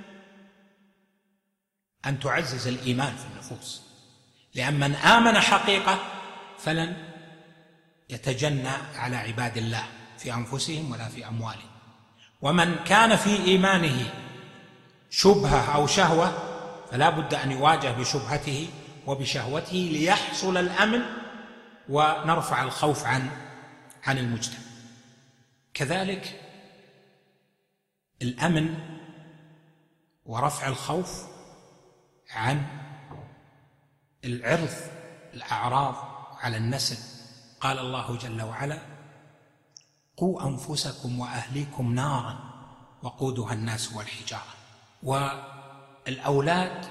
أن تعزز الإيمان في النفوس، لأن من آمن حقيقة فلن يتجنى على عباد الله في أنفسهم ولا في أموالهم. ومن كان في إيمانه شبهة أو شهوة فلا بد أن يواجه بشبهته وبشهوته ليحصل الأمن ونرفع الخوف عن عن المجتمع. كذلك الأمن ورفع الخوف عن العرض الأعراض على النسل. قال الله جل وعلا: قوا أنفسكم وأهليكم نارا وقودها الناس والحجارة. والأولاد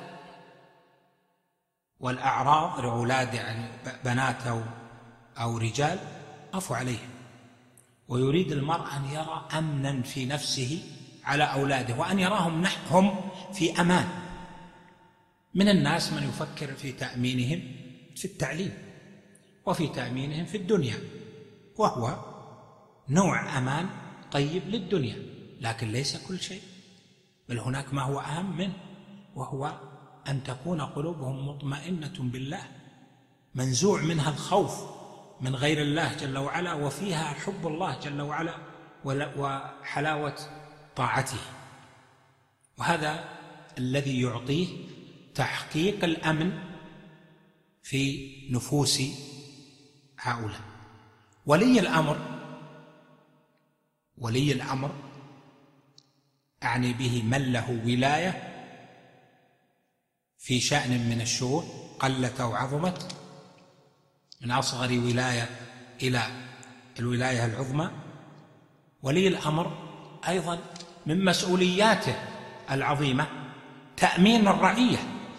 والأعراض، الأولاد يعني بنات أو, أو رجال، خافوا عليهم، ويريد المرء أن يرى أمنا في نفسه على أولاده، وأن يراهم هم في أمان. من الناس من يفكر في تأمينهم في التعليم وفي تأمينهم في الدنيا، وهو نوع أمان طيب للدنيا، لكن ليس كل شيء، بل هناك ما هو أهم منه، وهو أن تكون قلوبهم مطمئنة بالله، منزوع منها الخوف من غير الله جل وعلا، وفيها حب الله جل وعلا وحلاوة طاعته. وهذا الذي يعطيه تحقيق الأمن في نفوس هؤلاء. ولي الأمر ولي الأمر أعني به من له ولاية في شأن من الشؤون قلت أو عظمت، من أصغر ولاية إلى الولاية العظمى. ولي الأمر أيضا من مسؤولياته العظيمة تأمين الرعية،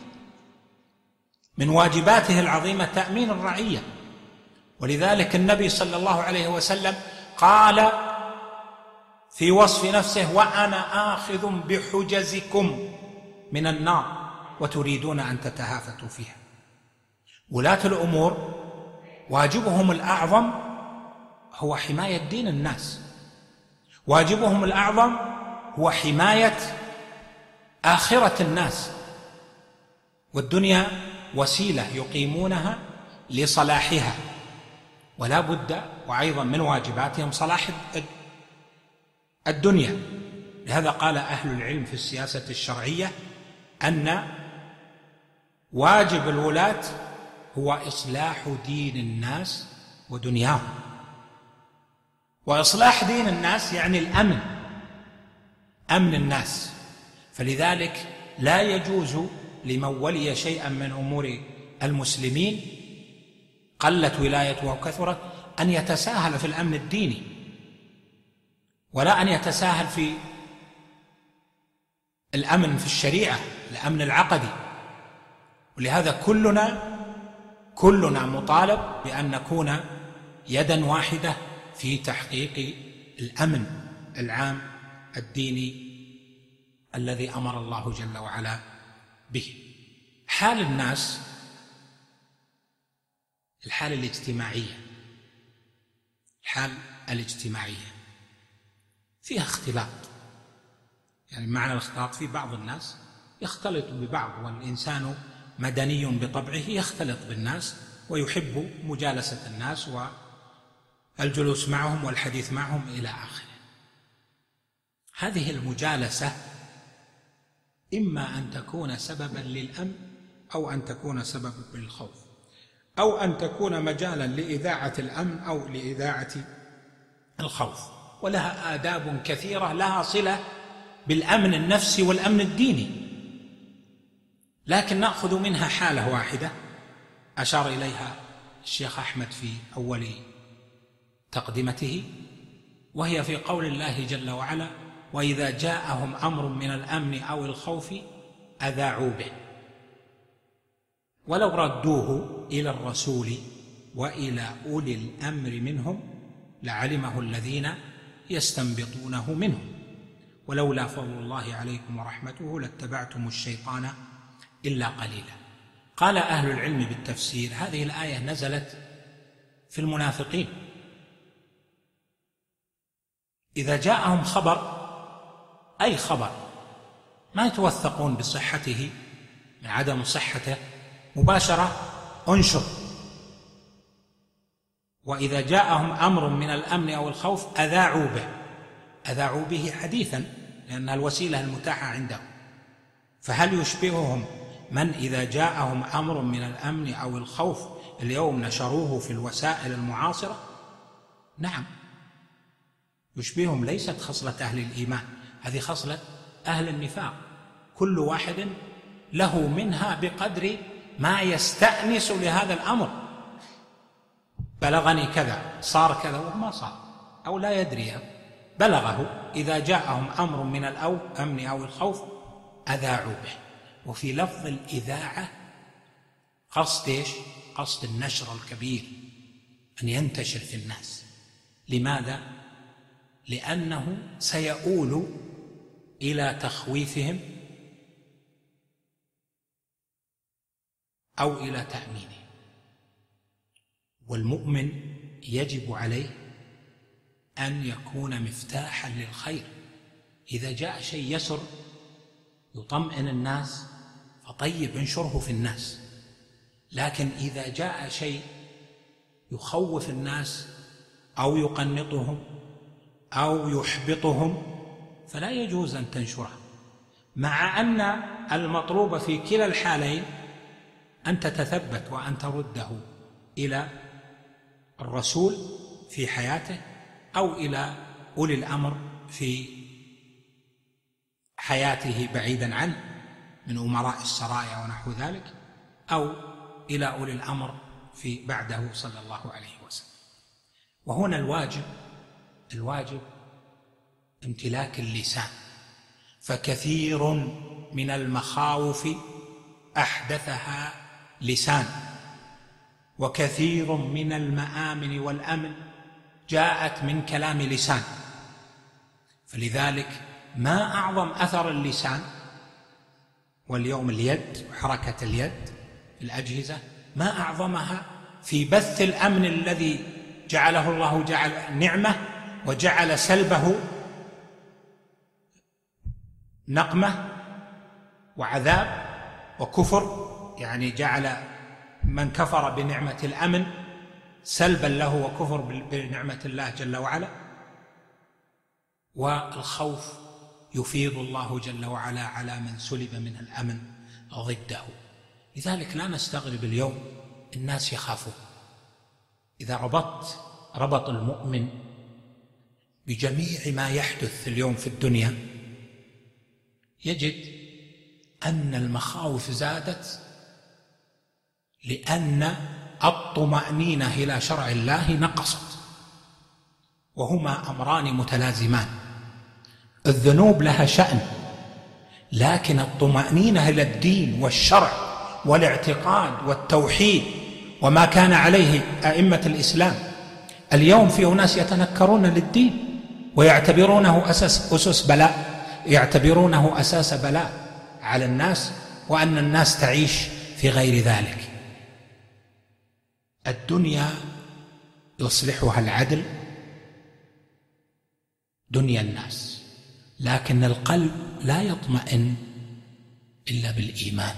من واجباته العظيمة تأمين الرعية. ولذلك النبي صلى الله عليه وسلم قال في وصف نفسه: وأنا آخذ بحجزكم من النار وتريدون أن تتهافتوا فيها. ولاة الأمور واجبهم الأعظم هو حماية دين الناس، واجبهم الأعظم هو حماية آخرة الناس، والدنيا وسيلة يقيمونها لصلاحها، ولا بد وأيضا من واجباتهم صلاح الدنيا. لهذا قال أهل العلم في السياسة الشرعية أن واجب الولاة هو إصلاح دين الناس ودنياهم. وإصلاح دين الناس يعني الأمن أمن الناس. فلذلك لا يجوز لمن ولي شيئا من أمور المسلمين قلت ولايته أو كثرت أن يتساهل في الأمن الديني، ولا أن يتساهل في الأمن في الشريعة، الأمن العقدي. ولهذا كلنا كلنا مطالب بأن نكون يدا واحدة في تحقيق الأمن العام الديني الذي أمر الله جل وعلا به. حال الناس، الحالة الاجتماعية، الحال الاجتماعية فيها اختلاط، يعني معنى الاختلاط في بعض الناس يختلط ببعض، والإنسان مدني بطبعه يختلط بالناس ويحب مجالسة الناس والجلوس معهم والحديث معهم إلى آخره. هذه المجالسة إما أن تكون سببا للأمن أو أن تكون سببا للخوف، أو أن تكون مجالا لإذاعة الأمن أو لإذاعة الخوف، ولها آداب كثيرة لها صلة بالأمن النفسي والأمن الديني، لكن نأخذ منها حالة واحدة أشار إليها الشيخ أحمد في أول تقدمته، وهي في قول الله جل وعلا: وإذا جاءهم أمر من الأمن أو الخوف أذاعوا به ولو ردوه إلى الرسول وإلى أولي الأمر منهم لعلمه الذين يستنبطونه منهم ولولا فضل الله عليكم ورحمته لاتبعتم الشيطان إلا قليلا. قال أهل العلم بالتفسير: هذه الآية نزلت في المنافقين، إذا جاءهم خبر، أي خبر ما يتوثقون بصحته من عدم صحته، مباشرة انشر. وإذا جاءهم أمر من الأمن أو الخوف أذاعوا به، أذاعوا به حديثا لأنها الوسيلة المتاحة عندهم. فهل يشبههم من إذا جاءهم أمر من الأمن أو الخوف اليوم نشروه في الوسائل المعاصرة؟ نعم يشبههم. ليست خصلة أهل الإيمان، هذه خصلة أهل النفاق، كل واحد له منها بقدر ما يستأنس لهذا الأمر. بلغني كذا، صار كذا وما صار، أو لا يدري، بلغه. إذا جاءهم أمر من الأمن أو الخوف أذاعوا به. وفي لفظ الإذاعة قصد إيش؟ قصد النشر الكبير، أن ينتشر في الناس. لماذا؟ لأنه سيؤول إلى تخويفهم أو إلى تأمينهم. والمؤمن يجب عليه أن يكون مفتاحا للخير. إذا جاء شيء يسر يطمئن الناس فطيب انشره في الناس، لكن إذا جاء شيء يخوف الناس أو يقنطهم أو يحبطهم فلا يجوز أن تنشره، مع أن المطلوب في كلا الحالين أن تتثبت وأن ترده إلى الرسول في حياته أو إلى أولي الأمر في حياته بعيدا عنه من أمراء السرايا ونحو ذلك، أو إلى أولي الأمر في بعده صلى الله عليه وسلم. وهنا الواجب الواجب امتلاك اللسان، فكثير من المخاوف أحدثها لسان، وكثير من المآمن والأمن جاءت من كلام لسان. فلذلك ما أعظم أثر اللسان، واليوم اليد وحركة اليد في الأجهزة ما أعظمها في بث الأمن الذي جعله الله جعل نعمة وجعل سلبه نقمة وعذاب وكفر، يعني جعل من كفر بنعمة الأمن سلبا له وكفر بنعمة الله جل وعلا. والخوف يفيض الله جل وعلا على من سلب من الأمن ضده. لذلك لا نستغرب اليوم الناس يخافون. إذا ربطت ربط المؤمن بجميع ما يحدث اليوم في الدنيا يجد أن المخاوف زادت لأن الطمأنينة إلى شرع الله نقصت، وهما أمران متلازمان. الذنوب لها شأن، لكن الطمأنينة إلى الدين والشرع والاعتقاد والتوحيد وما كان عليه أئمة الإسلام. اليوم في ناس يتنكرون للدين ويعتبرونه أساس أسس بلاء، يعتبرونه أساس بلاء على الناس، وأن الناس تعيش في غير ذلك. الدنيا يصلحها العدل، دنيا الناس، لكن القلب لا يطمئن إلا بالإيمان.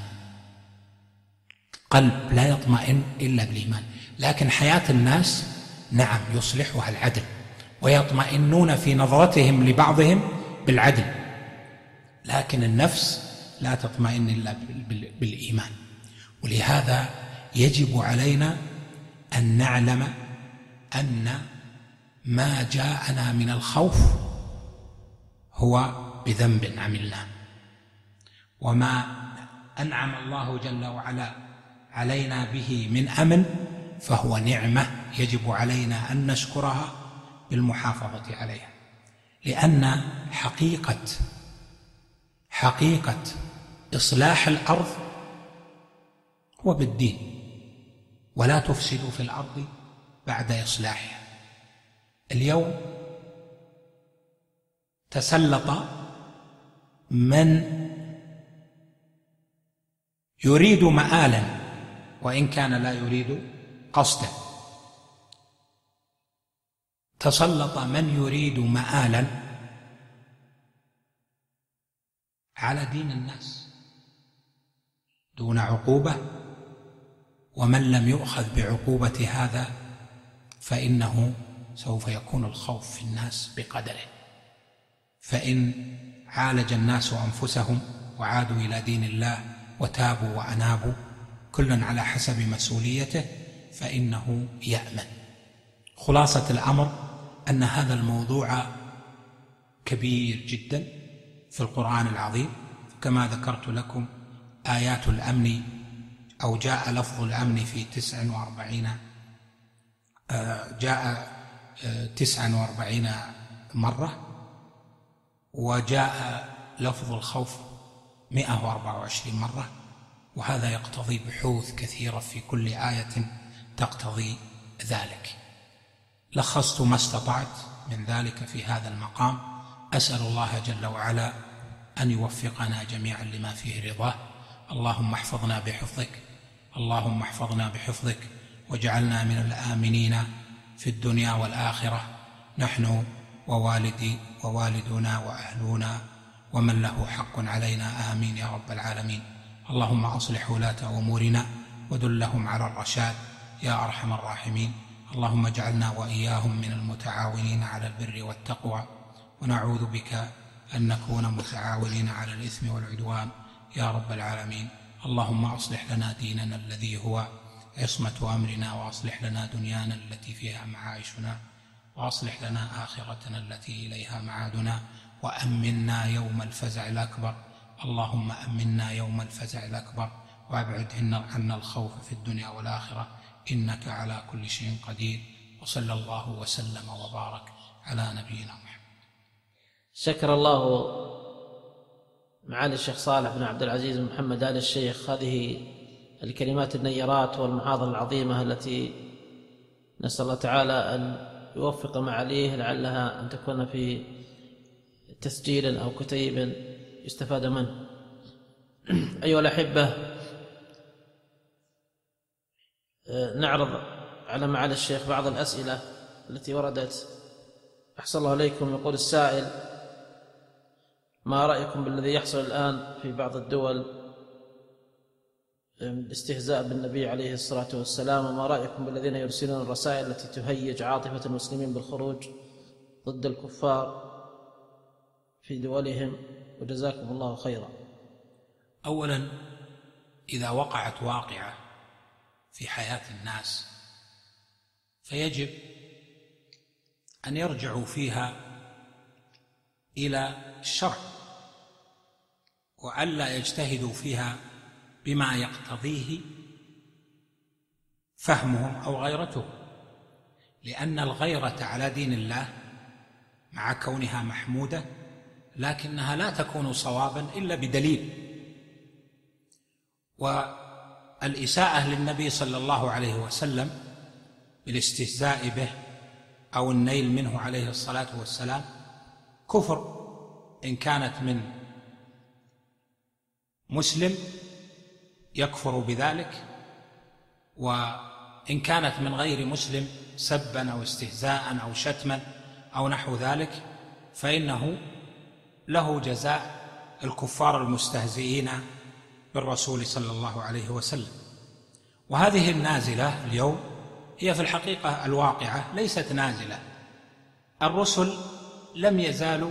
قلب لا يطمئن إلا بالإيمان، لكن حياة الناس نعم يصلحها العدل، ويطمئنون في نظرتهم لبعضهم بالعدل، لكن النفس لا تطمئن إلا بالإيمان. ولهذا يجب علينا أن نعلم أن ما جاءنا من الخوف هو بذنب عملناه، وما أنعم الله جل وعلا علينا به من أمن فهو نعمة يجب علينا أن نشكرها بالمحافظة عليها، لأن حقيقة حقيقة إصلاح الأرض هو بالدين، ولا تفسدوا في الأرض بعد إصلاحها. اليوم تسلط من يريد مآلا وإن كان لا يريد قصدا، تسلط من يريد مآلا على دين الناس دون عقوبة، ومن لم يؤخذ بعقوبة هذا فإنه سوف يكون الخوف في الناس بقدره. فإن عالج الناس أنفسهم وعادوا إلى دين الله وتابوا وأنابوا كل على حسب مسؤوليته فإنه يأمن. خلاصة الأمر أن هذا الموضوع كبير جدا في القرآن العظيم، كما ذكرت لكم آيات الأمن أو جاء لفظ الأمن في تسع وأربعين جاء تسع وأربعين مرة، وجاء لفظ الخوف مئة وأربعة وعشرين مرة، وهذا يقتضي بحوث كثيرة في كل آية تقتضي ذلك. لخصت ما استطعت من ذلك في هذا المقام. أسأل الله جل وعلا أن يوفقنا جميعا لما فيه رضاه. اللهم احفظنا بحفظك، اللهم احفظنا بحفظك، واجعلنا من الآمنين في الدنيا والآخرة، نحن ووالدي ووالدنا وأهلنا ومن له حق علينا، آمين يا رب العالمين. اللهم أصلح ولاة أمورنا ودلهم على الرشاد يا أرحم الراحمين. اللهم اجعلنا وإياهم من المتعاونين على البر والتقوى، ونعوذ بك أن نكون متعاونين على الإثم والعدوان يا رب العالمين. اللهم أصلح لنا ديننا الذي هو عصمة أمرنا، وأصلح لنا دنيانا التي فيها معايشنا، وأصلح لنا آخرتنا التي إليها معادنا، وأمنا يوم الفزع الأكبر. اللهم أمنا يوم الفزع الأكبر، وأبعد عنا الخوف في الدنيا والآخرة، إنك على كل شيء قدير. وصلى الله وسلم وبارك على نبينا محمد. شكر الله معالي الشيخ صالح بن عبد العزيز بن محمد آل الشيخ هذه الكلمات النيرات والمحاضرة العظيمة التي نسأل الله تعالى أن يوفق معاليه لعلها أن تكون في تسجيل أو كتيب يستفاد منه. أيها الأحبة، نعرض على معالي الشيخ بعض الأسئلة التي وردت. أحسن الله إليكم. يقول السائل: ما رأيكم بالذي يحصل الآن في بعض الدول الاستهزاء بالنبي عليه الصلاة والسلام، وما رأيكم بالذين يرسلون الرسائل التي تهيج عاطفة المسلمين بالخروج ضد الكفار في دولهم، وجزاكم الله خيرا. أولا، إذا وقعت واقعة في حياة الناس فيجب أن يرجعوا فيها إلى الشرع وألا يجتهدوا فيها بما يقتضيه فهمهم أو غيرتهم، لأن الغيرة على دين الله مع كونها محمودة لكنها لا تكون صوابا إلا بدليل. والإساءة للنبي صلى الله عليه وسلم بالاستهزاء به أو النيل منه عليه الصلاة والسلام كفر إن كانت من مسلم يكفر بذلك، وإن كانت من غير مسلم سبا أو استهزاء أو شتما أو نحو ذلك فإنه له جزاء الكفار المستهزئين بالرسول صلى الله عليه وسلم. وهذه النازلة اليوم هي في الحقيقة الواقعة ليست نازلة. الرسل لم يزالوا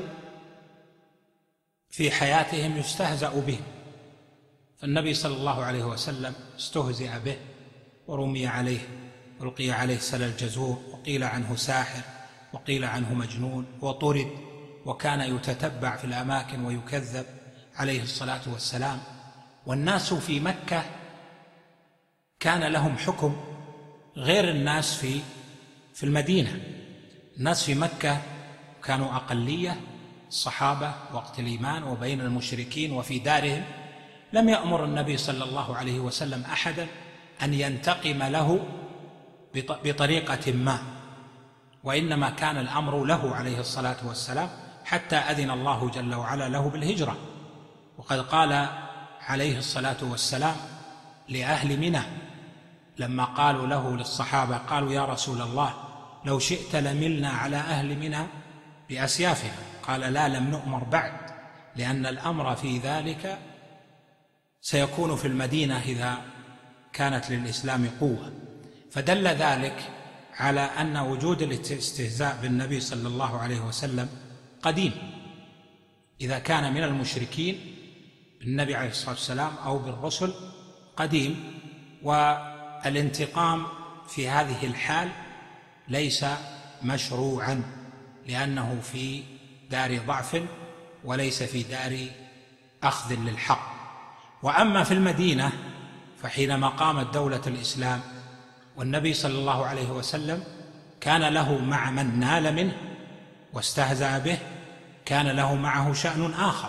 في حياتهم يستهزأ بهم، فالنبي صلى الله عليه وسلم استهزئ به ورمي عليه ألقي عليه سل الجزور، وقيل عنه ساحر، وقيل عنه مجنون، وطرد، وكان يتتبع في الأماكن ويكذب عليه الصلاة والسلام. والناس في مكة كان لهم حكم غير الناس في في المدينة. الناس في مكة كانوا أقلية، الصحابة وقت الإيمان وبين المشركين وفي دارهم، لم يأمر النبي صلى الله عليه وسلم أحدا أن ينتقم له بطريقة ما، وإنما كان الأمر له عليه الصلاة والسلام، حتى أذن الله جل وعلا له بالهجرة. وقد قال عليه الصلاة والسلام لأهل منى لما قالوا له للصحابة، قالوا يا رسول الله لو شئت لملنا على أهل منى بأسيافها، قال لا، لم نؤمر بعد، لأن الأمر في ذلك سيكون في المدينة إذا كانت للإسلام قوة. فدل ذلك على أن وجود الاستهزاء بالنبي صلى الله عليه وسلم قديم، إذا كان من المشركين بالنبي عليه الصلاة والسلام أو بالرسل قديم. والانتقام في هذه الحال ليس مشروعا، لأنه في دار ضعف وليس في دار أخذ للحق. وأما في المدينة فحينما قامت دولة الإسلام والنبي صلى الله عليه وسلم كان له مع من نال منه واستهزأ به كان له معه شأن آخر،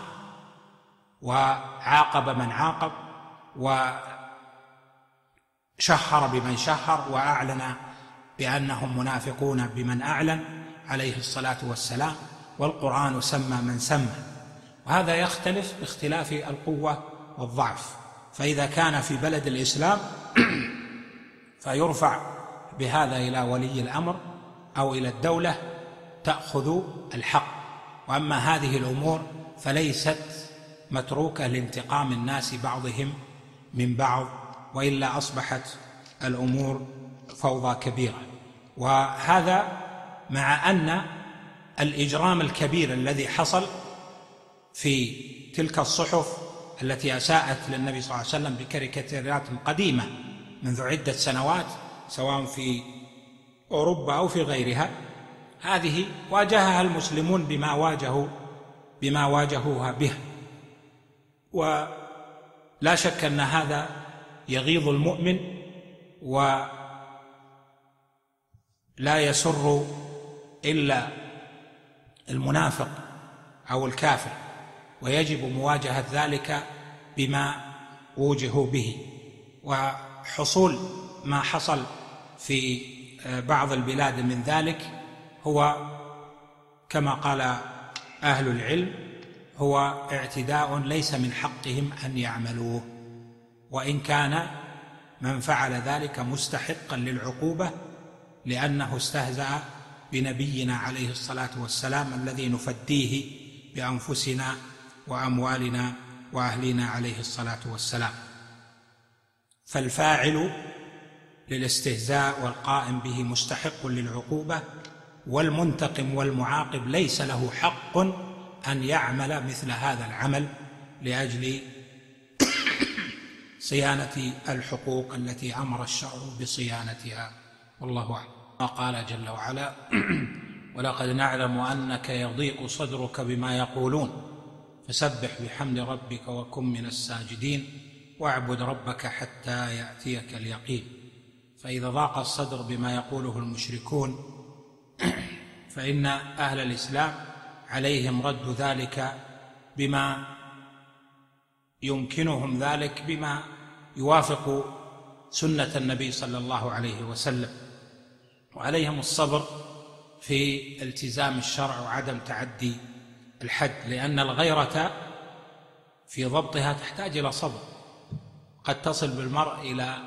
وعاقب من عاقب، وشهر بمن شهر، وأعلن بأنهم منافقون بمن أعلن عليه الصلاة والسلام، والقرآن سمى من سمى. وهذا يختلف باختلاف القوة والضعف. فإذا كان في بلد الإسلام فيرفع بهذا إلى ولي الأمر أو إلى الدولة تأخذ الحق. وأما هذه الأمور فليست متروكة لانتقام الناس بعضهم من بعض، وإلا أصبحت الأمور فوضى كبيرة. وهذا مع أن الإجرام الكبير الذي حصل في تلك الصحف التي أساءت للنبي صلى الله عليه وسلم بكاريكاتيرات قديمة منذ عدة سنوات سواء في أوروبا أو في غيرها، هذه واجهها المسلمون بما واجهوا بما واجهوها به، ولا شك أن هذا يغيظ المؤمن ولا يسر إلا المنافق أو الكافر، ويجب مواجهة ذلك بما وجهوا به. وحصول ما حصل في بعض البلاد من ذلك هو كما قال أهل العلم هو اعتداء ليس من حقهم أن يعملوه، وإن كان من فعل ذلك مستحقا للعقوبة لأنه استهزأ بنبينا عليه الصلاة والسلام الذي نفديه بأنفسنا وأموالنا وأهلنا عليه الصلاة والسلام. فالفاعل للاستهزاء والقائم به مستحق للعقوبة، والمنتقم والمعاقب ليس له حق أن يعمل مثل هذا العمل لأجل صيانة الحقوق التي أمر الشرع بصيانتها، والله أعلم. قال جل وعلا: ولقد نعلم أنك يضيق صدرك بما يقولون فسبح بحمد ربك وكن من الساجدين واعبد ربك حتى يأتيك اليقين. فإذا ضاق الصدر بما يقوله المشركون فإن أهل الإسلام عليهم رد ذلك بما يمكنهم ذلك بما يوافق سنة النبي صلى الله عليه وسلم، وعليهم الصبر في التزام الشرع وعدم تعدي الحد، لأن الغيرة في ضبطها تحتاج إلى صبر، قد تصل بالمرء إلى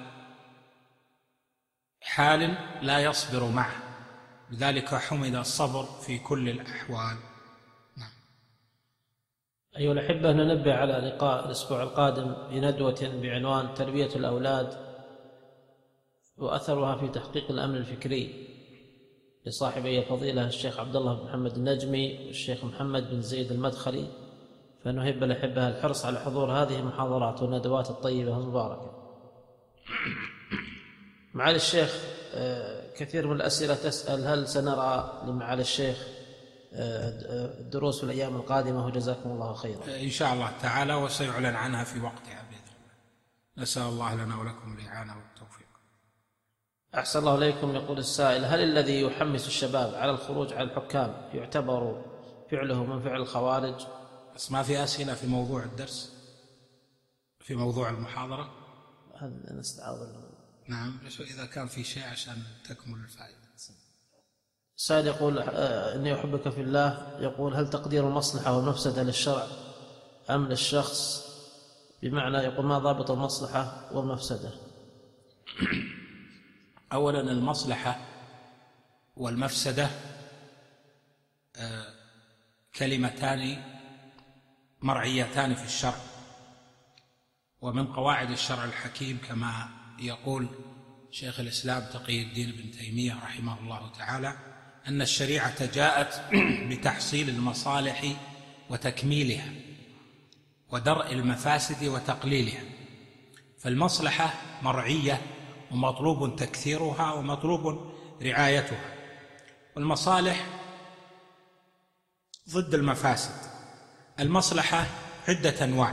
حال لا يصبر معه، لذلك حمد الصبر في كل الأحوال. نعم. أيها الأحبة، ننبه على لقاء الأسبوع القادم بندوة بعنوان تربية الأولاد وأثرها في تحقيق الأمن الفكري لصاحبي الفضيلة الشيخ عبد الله بن محمد النجمي والشيخ محمد بن زيد المدخلي، فنهب الأحبة الحرص على حضور هذه المحاضرات والندوات الطيبة المباركة. معالي الشيخ، كثير من الأسئلة تسأل هل سنرى لمعالي الشيخ الدروس في الأيام القادمة، وجزاكم الله خيرا. إن شاء الله تعالى، وسيعلن عنها في وقتها بإذن الله. نسأل الله لنا ولكم الإعانة والتوفيق. أحسن الله إليكم. يقول السائل: هل الذي يحمس الشباب على الخروج على الحكام يعتبر فعله من فعل الخوارج؟ بس ما في أسئلة في موضوع الدرس، في موضوع المحاضرة. هذا نستعاض. نعم، إذا كان في شيء عشان تكمل الفائدة. السائل يقول: إني أحبك في الله. يقول: هل تقدير المصلحة والمفسدة للشرع أم للشخص؟ بمعنى يقول: ما ضابط المصلحة والمفسدة؟ أولا، المصلحة والمفسدة كلمتان مرعيتان في الشرع، ومن قواعد الشرع الحكيم كما يقول شيخ الإسلام تقي الدين بن تيمية رحمه الله تعالى أن الشريعة جاءت بتحصيل المصالح وتكميلها ودرء المفاسد وتقليلها، فالمصلحة مرعية ومطلوب تكثيرها ومطلوب رعايتها، والمصالح ضد المفاسد. المصلحة عدة أنواع،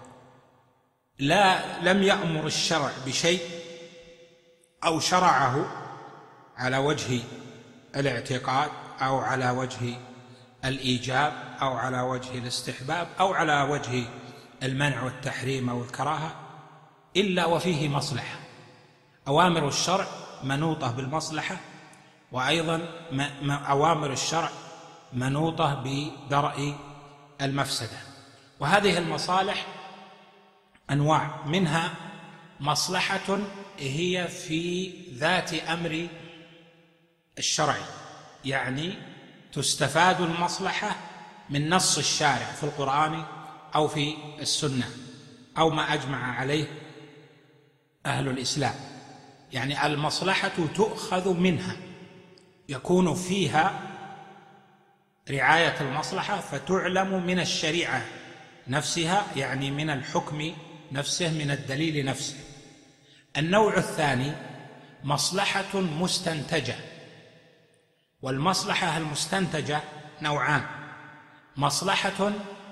لا لم يأمر الشرع بشيء أو شرعه على وجه الاعتقاد أو على وجه الإيجاب أو على وجه الاستحباب أو على وجه المنع والتحريم أو الكراهة إلا وفيه مصلحة. أوامر الشرع منوطة بالمصلحة، وأيضا أوامر الشرع منوطة بدرء المفسدة. وهذه المصالح أنواع، منها مصلحة هي في ذات أمر الشرع، يعني تستفاد المصلحة من نص الشارع في القرآن أو في السنة أو ما أجمع عليه أهل الإسلام، يعني المصلحة تؤخذ منها، يكون فيها رعاية المصلحة فتعلم من الشريعة نفسها، يعني من الحكم نفسه، من الدليل نفسه. النوع الثاني مصلحة مستنتجة، والمصلحة المستنتجة نوعان: مصلحة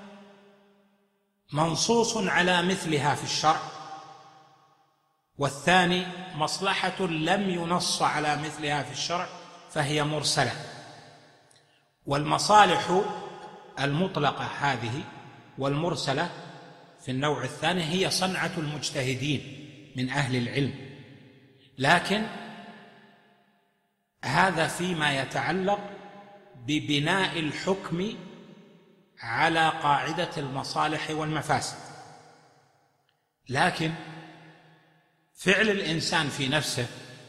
منصوص على مثلها في الشرع، والثاني مصلحة لم ينص على مثلها في الشرع فهي مرسلة. والمصالح المطلقة هذه والمرسلة في النوع الثاني هي صنعة المجتهدين من أهل العلم، لكن هذا فيما يتعلق ببناء الحكم على قاعدة المصالح والمفاسد. لكن فعل الإنسان في نفسه،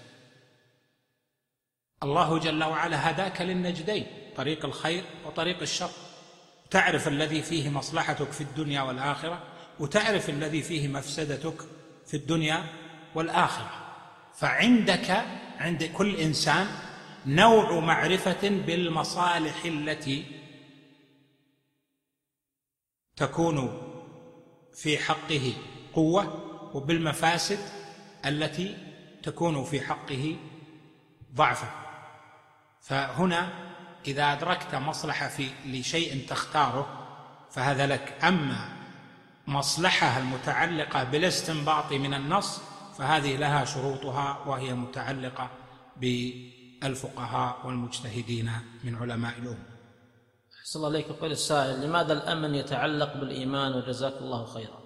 الله جل وعلا هداك للنجدين، طريق الخير وطريق الشر، تعرف الذي فيه مصلحتك في الدنيا والآخرة، وتعرف الذي فيه مفسدتك في الدنيا والآخرة. فعندك عند كل إنسان نوع معرفة بالمصالح التي تكون في حقه قوة، وبالمفاسد التي تكون في حقه ضعفا. فهنا إذا أدركت مصلحة في لشيء تختاره فهذا لك. أما مصلحة المتعلقة بالاستنباط من النص فهذه لها شروطها، وهي متعلقة بالفقهاء والمجتهدين من علماء الأمة. أحسن الله إليك. يقول السائل: لماذا الأمن يتعلق بالإيمان؟ وجزاك الله خيرا.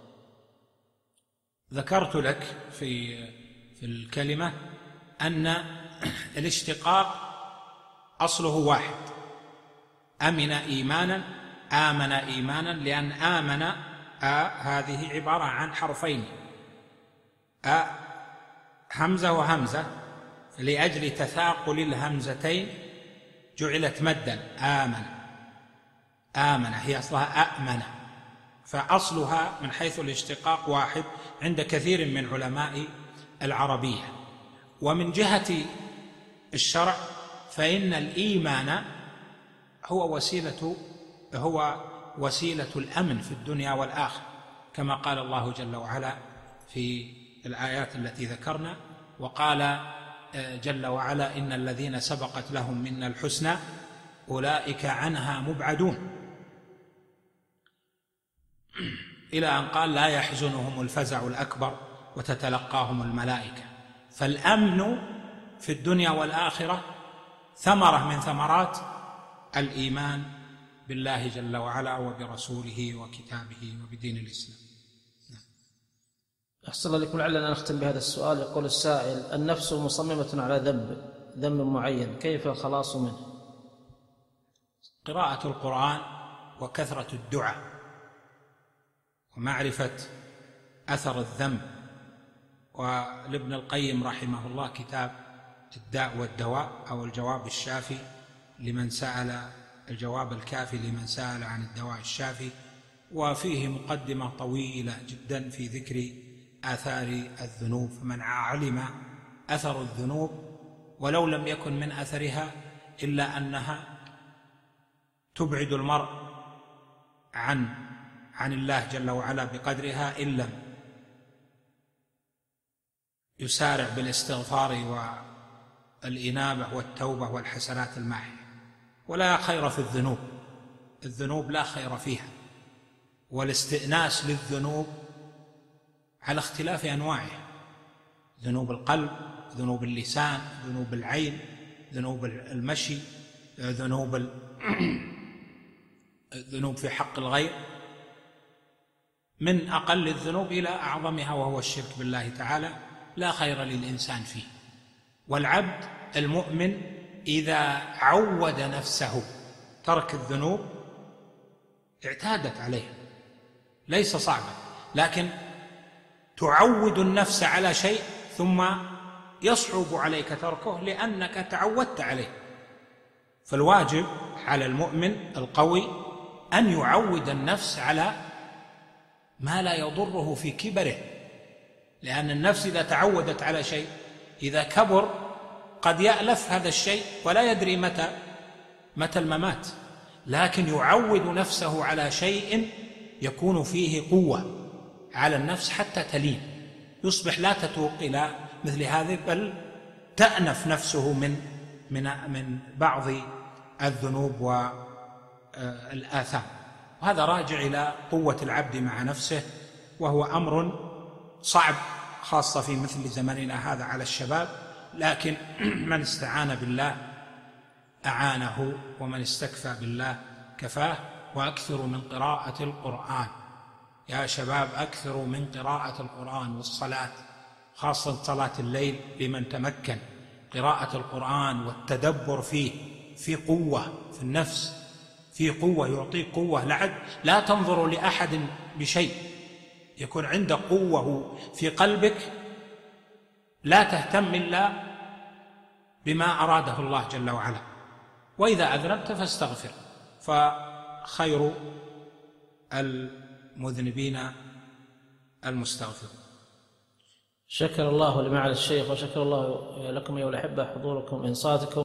ذكرت لك في في الكلمة أن الاشتقاق أصله واحد، أمن إيمانا، آمن إيمانا، لأن آمن آ هذه عبارة عن حرفين، آ همزة وهمزة، لأجل تثاقل الهمزتين جعلت مدا. آمن آمن هي أصلها أأمن، فأصلها من حيث الاشتقاق واحد عند كثير من علماء العربية. ومن جهة الشرع فإن الإيمان هو وسيلة هو وسيلة الأمن في الدنيا والآخرة، كما قال الله جل وعلا في الآيات التي ذكرنا. وقال جل وعلا: إن الذين سبقت لهم منا الحسنى أولئك عنها مبعدون، إلى أن قال: لا يحزنهم الفزع الأكبر وتتلقاهم الملائكة. فالأمن في الدنيا والآخرة ثمرة من ثمرات الإيمان بالله جل وعلا وبرسوله وكتابه وبدين الإسلام. أحسن الله لكم. لعلنا نختم بهذا السؤال. يقول السائل: النفس مصممة على ذنب ذنب معين، كيف الخلاص منه؟ قراءة القرآن وكثرة الدعاء ومعرفة أثر الذنب. ولابن القيم رحمه الله كتاب الداء والدواء، أو الجواب الشافي لمن سأل الجواب الكافي لمن سأل عن الدواء الشافي، وفيه مقدمة طويلة جدا في ذكر آثار الذنوب. فمن علم أثر الذنوب ولو لم يكن من أثرها إلا أنها تبعد المرء عن عن الله جل وعلا بقدرها، إن لم يسارع بالاستغفار والإنابة والتوبة والحسنات الماحية. ولا خير في الذنوب، الذنوب لا خير فيها. والاستئناس للذنوب على اختلاف أنواعها: ذنوب القلب، ذنوب اللسان، ذنوب العين، ذنوب المشي، ذنوب الذنوب في حق الغير، من أقل الذنوب إلى أعظمها وهو الشرك بالله تعالى، لا خير للإنسان فيه. والعبد المؤمن إذا عود نفسه ترك الذنوب اعتادت عليه، ليس صعبا، لكن تعود النفس على شيء ثم يصعب عليك تركه لأنك تعودت عليه. فالواجب على المؤمن القوي أن يعود النفس على ما لا يضره في كبره، لأن النفس إذا تعودت على شيء إذا كبر قد يألف هذا الشيء ولا يدري متى متى الممات. لكن يعود نفسه على شيء يكون فيه قوة على النفس حتى تلين، يصبح لا تتوق إلى مثل هذه، بل تأنف نفسه من من من بعض الذنوب والآثام. وهذا راجع إلى قوة العبد مع نفسه، وهو أمر صعب خاصة في مثل زمننا هذا على الشباب، لكن من استعان بالله أعانه، ومن استكفى بالله كفاه. وأكثروا من قراءة القرآن يا شباب، أكثروا من قراءة القرآن والصلاة، خاصة صلاة الليل لمن تمكن. قراءة القرآن والتدبر فيه في قوة في النفس، في قوة، يعطيك قوة. لعد لا تنظر لأحد بشيء، يكون عندك قوة في قلبك لا تهتم إلا بما أراده الله جل وعلا. وإذا أذنبت فاستغفر، فخير المذنبين المستغفر. شكر الله لمعالي الشيخ، وشكر الله لكم أيها الأحبة حضوركم إنصاتكم.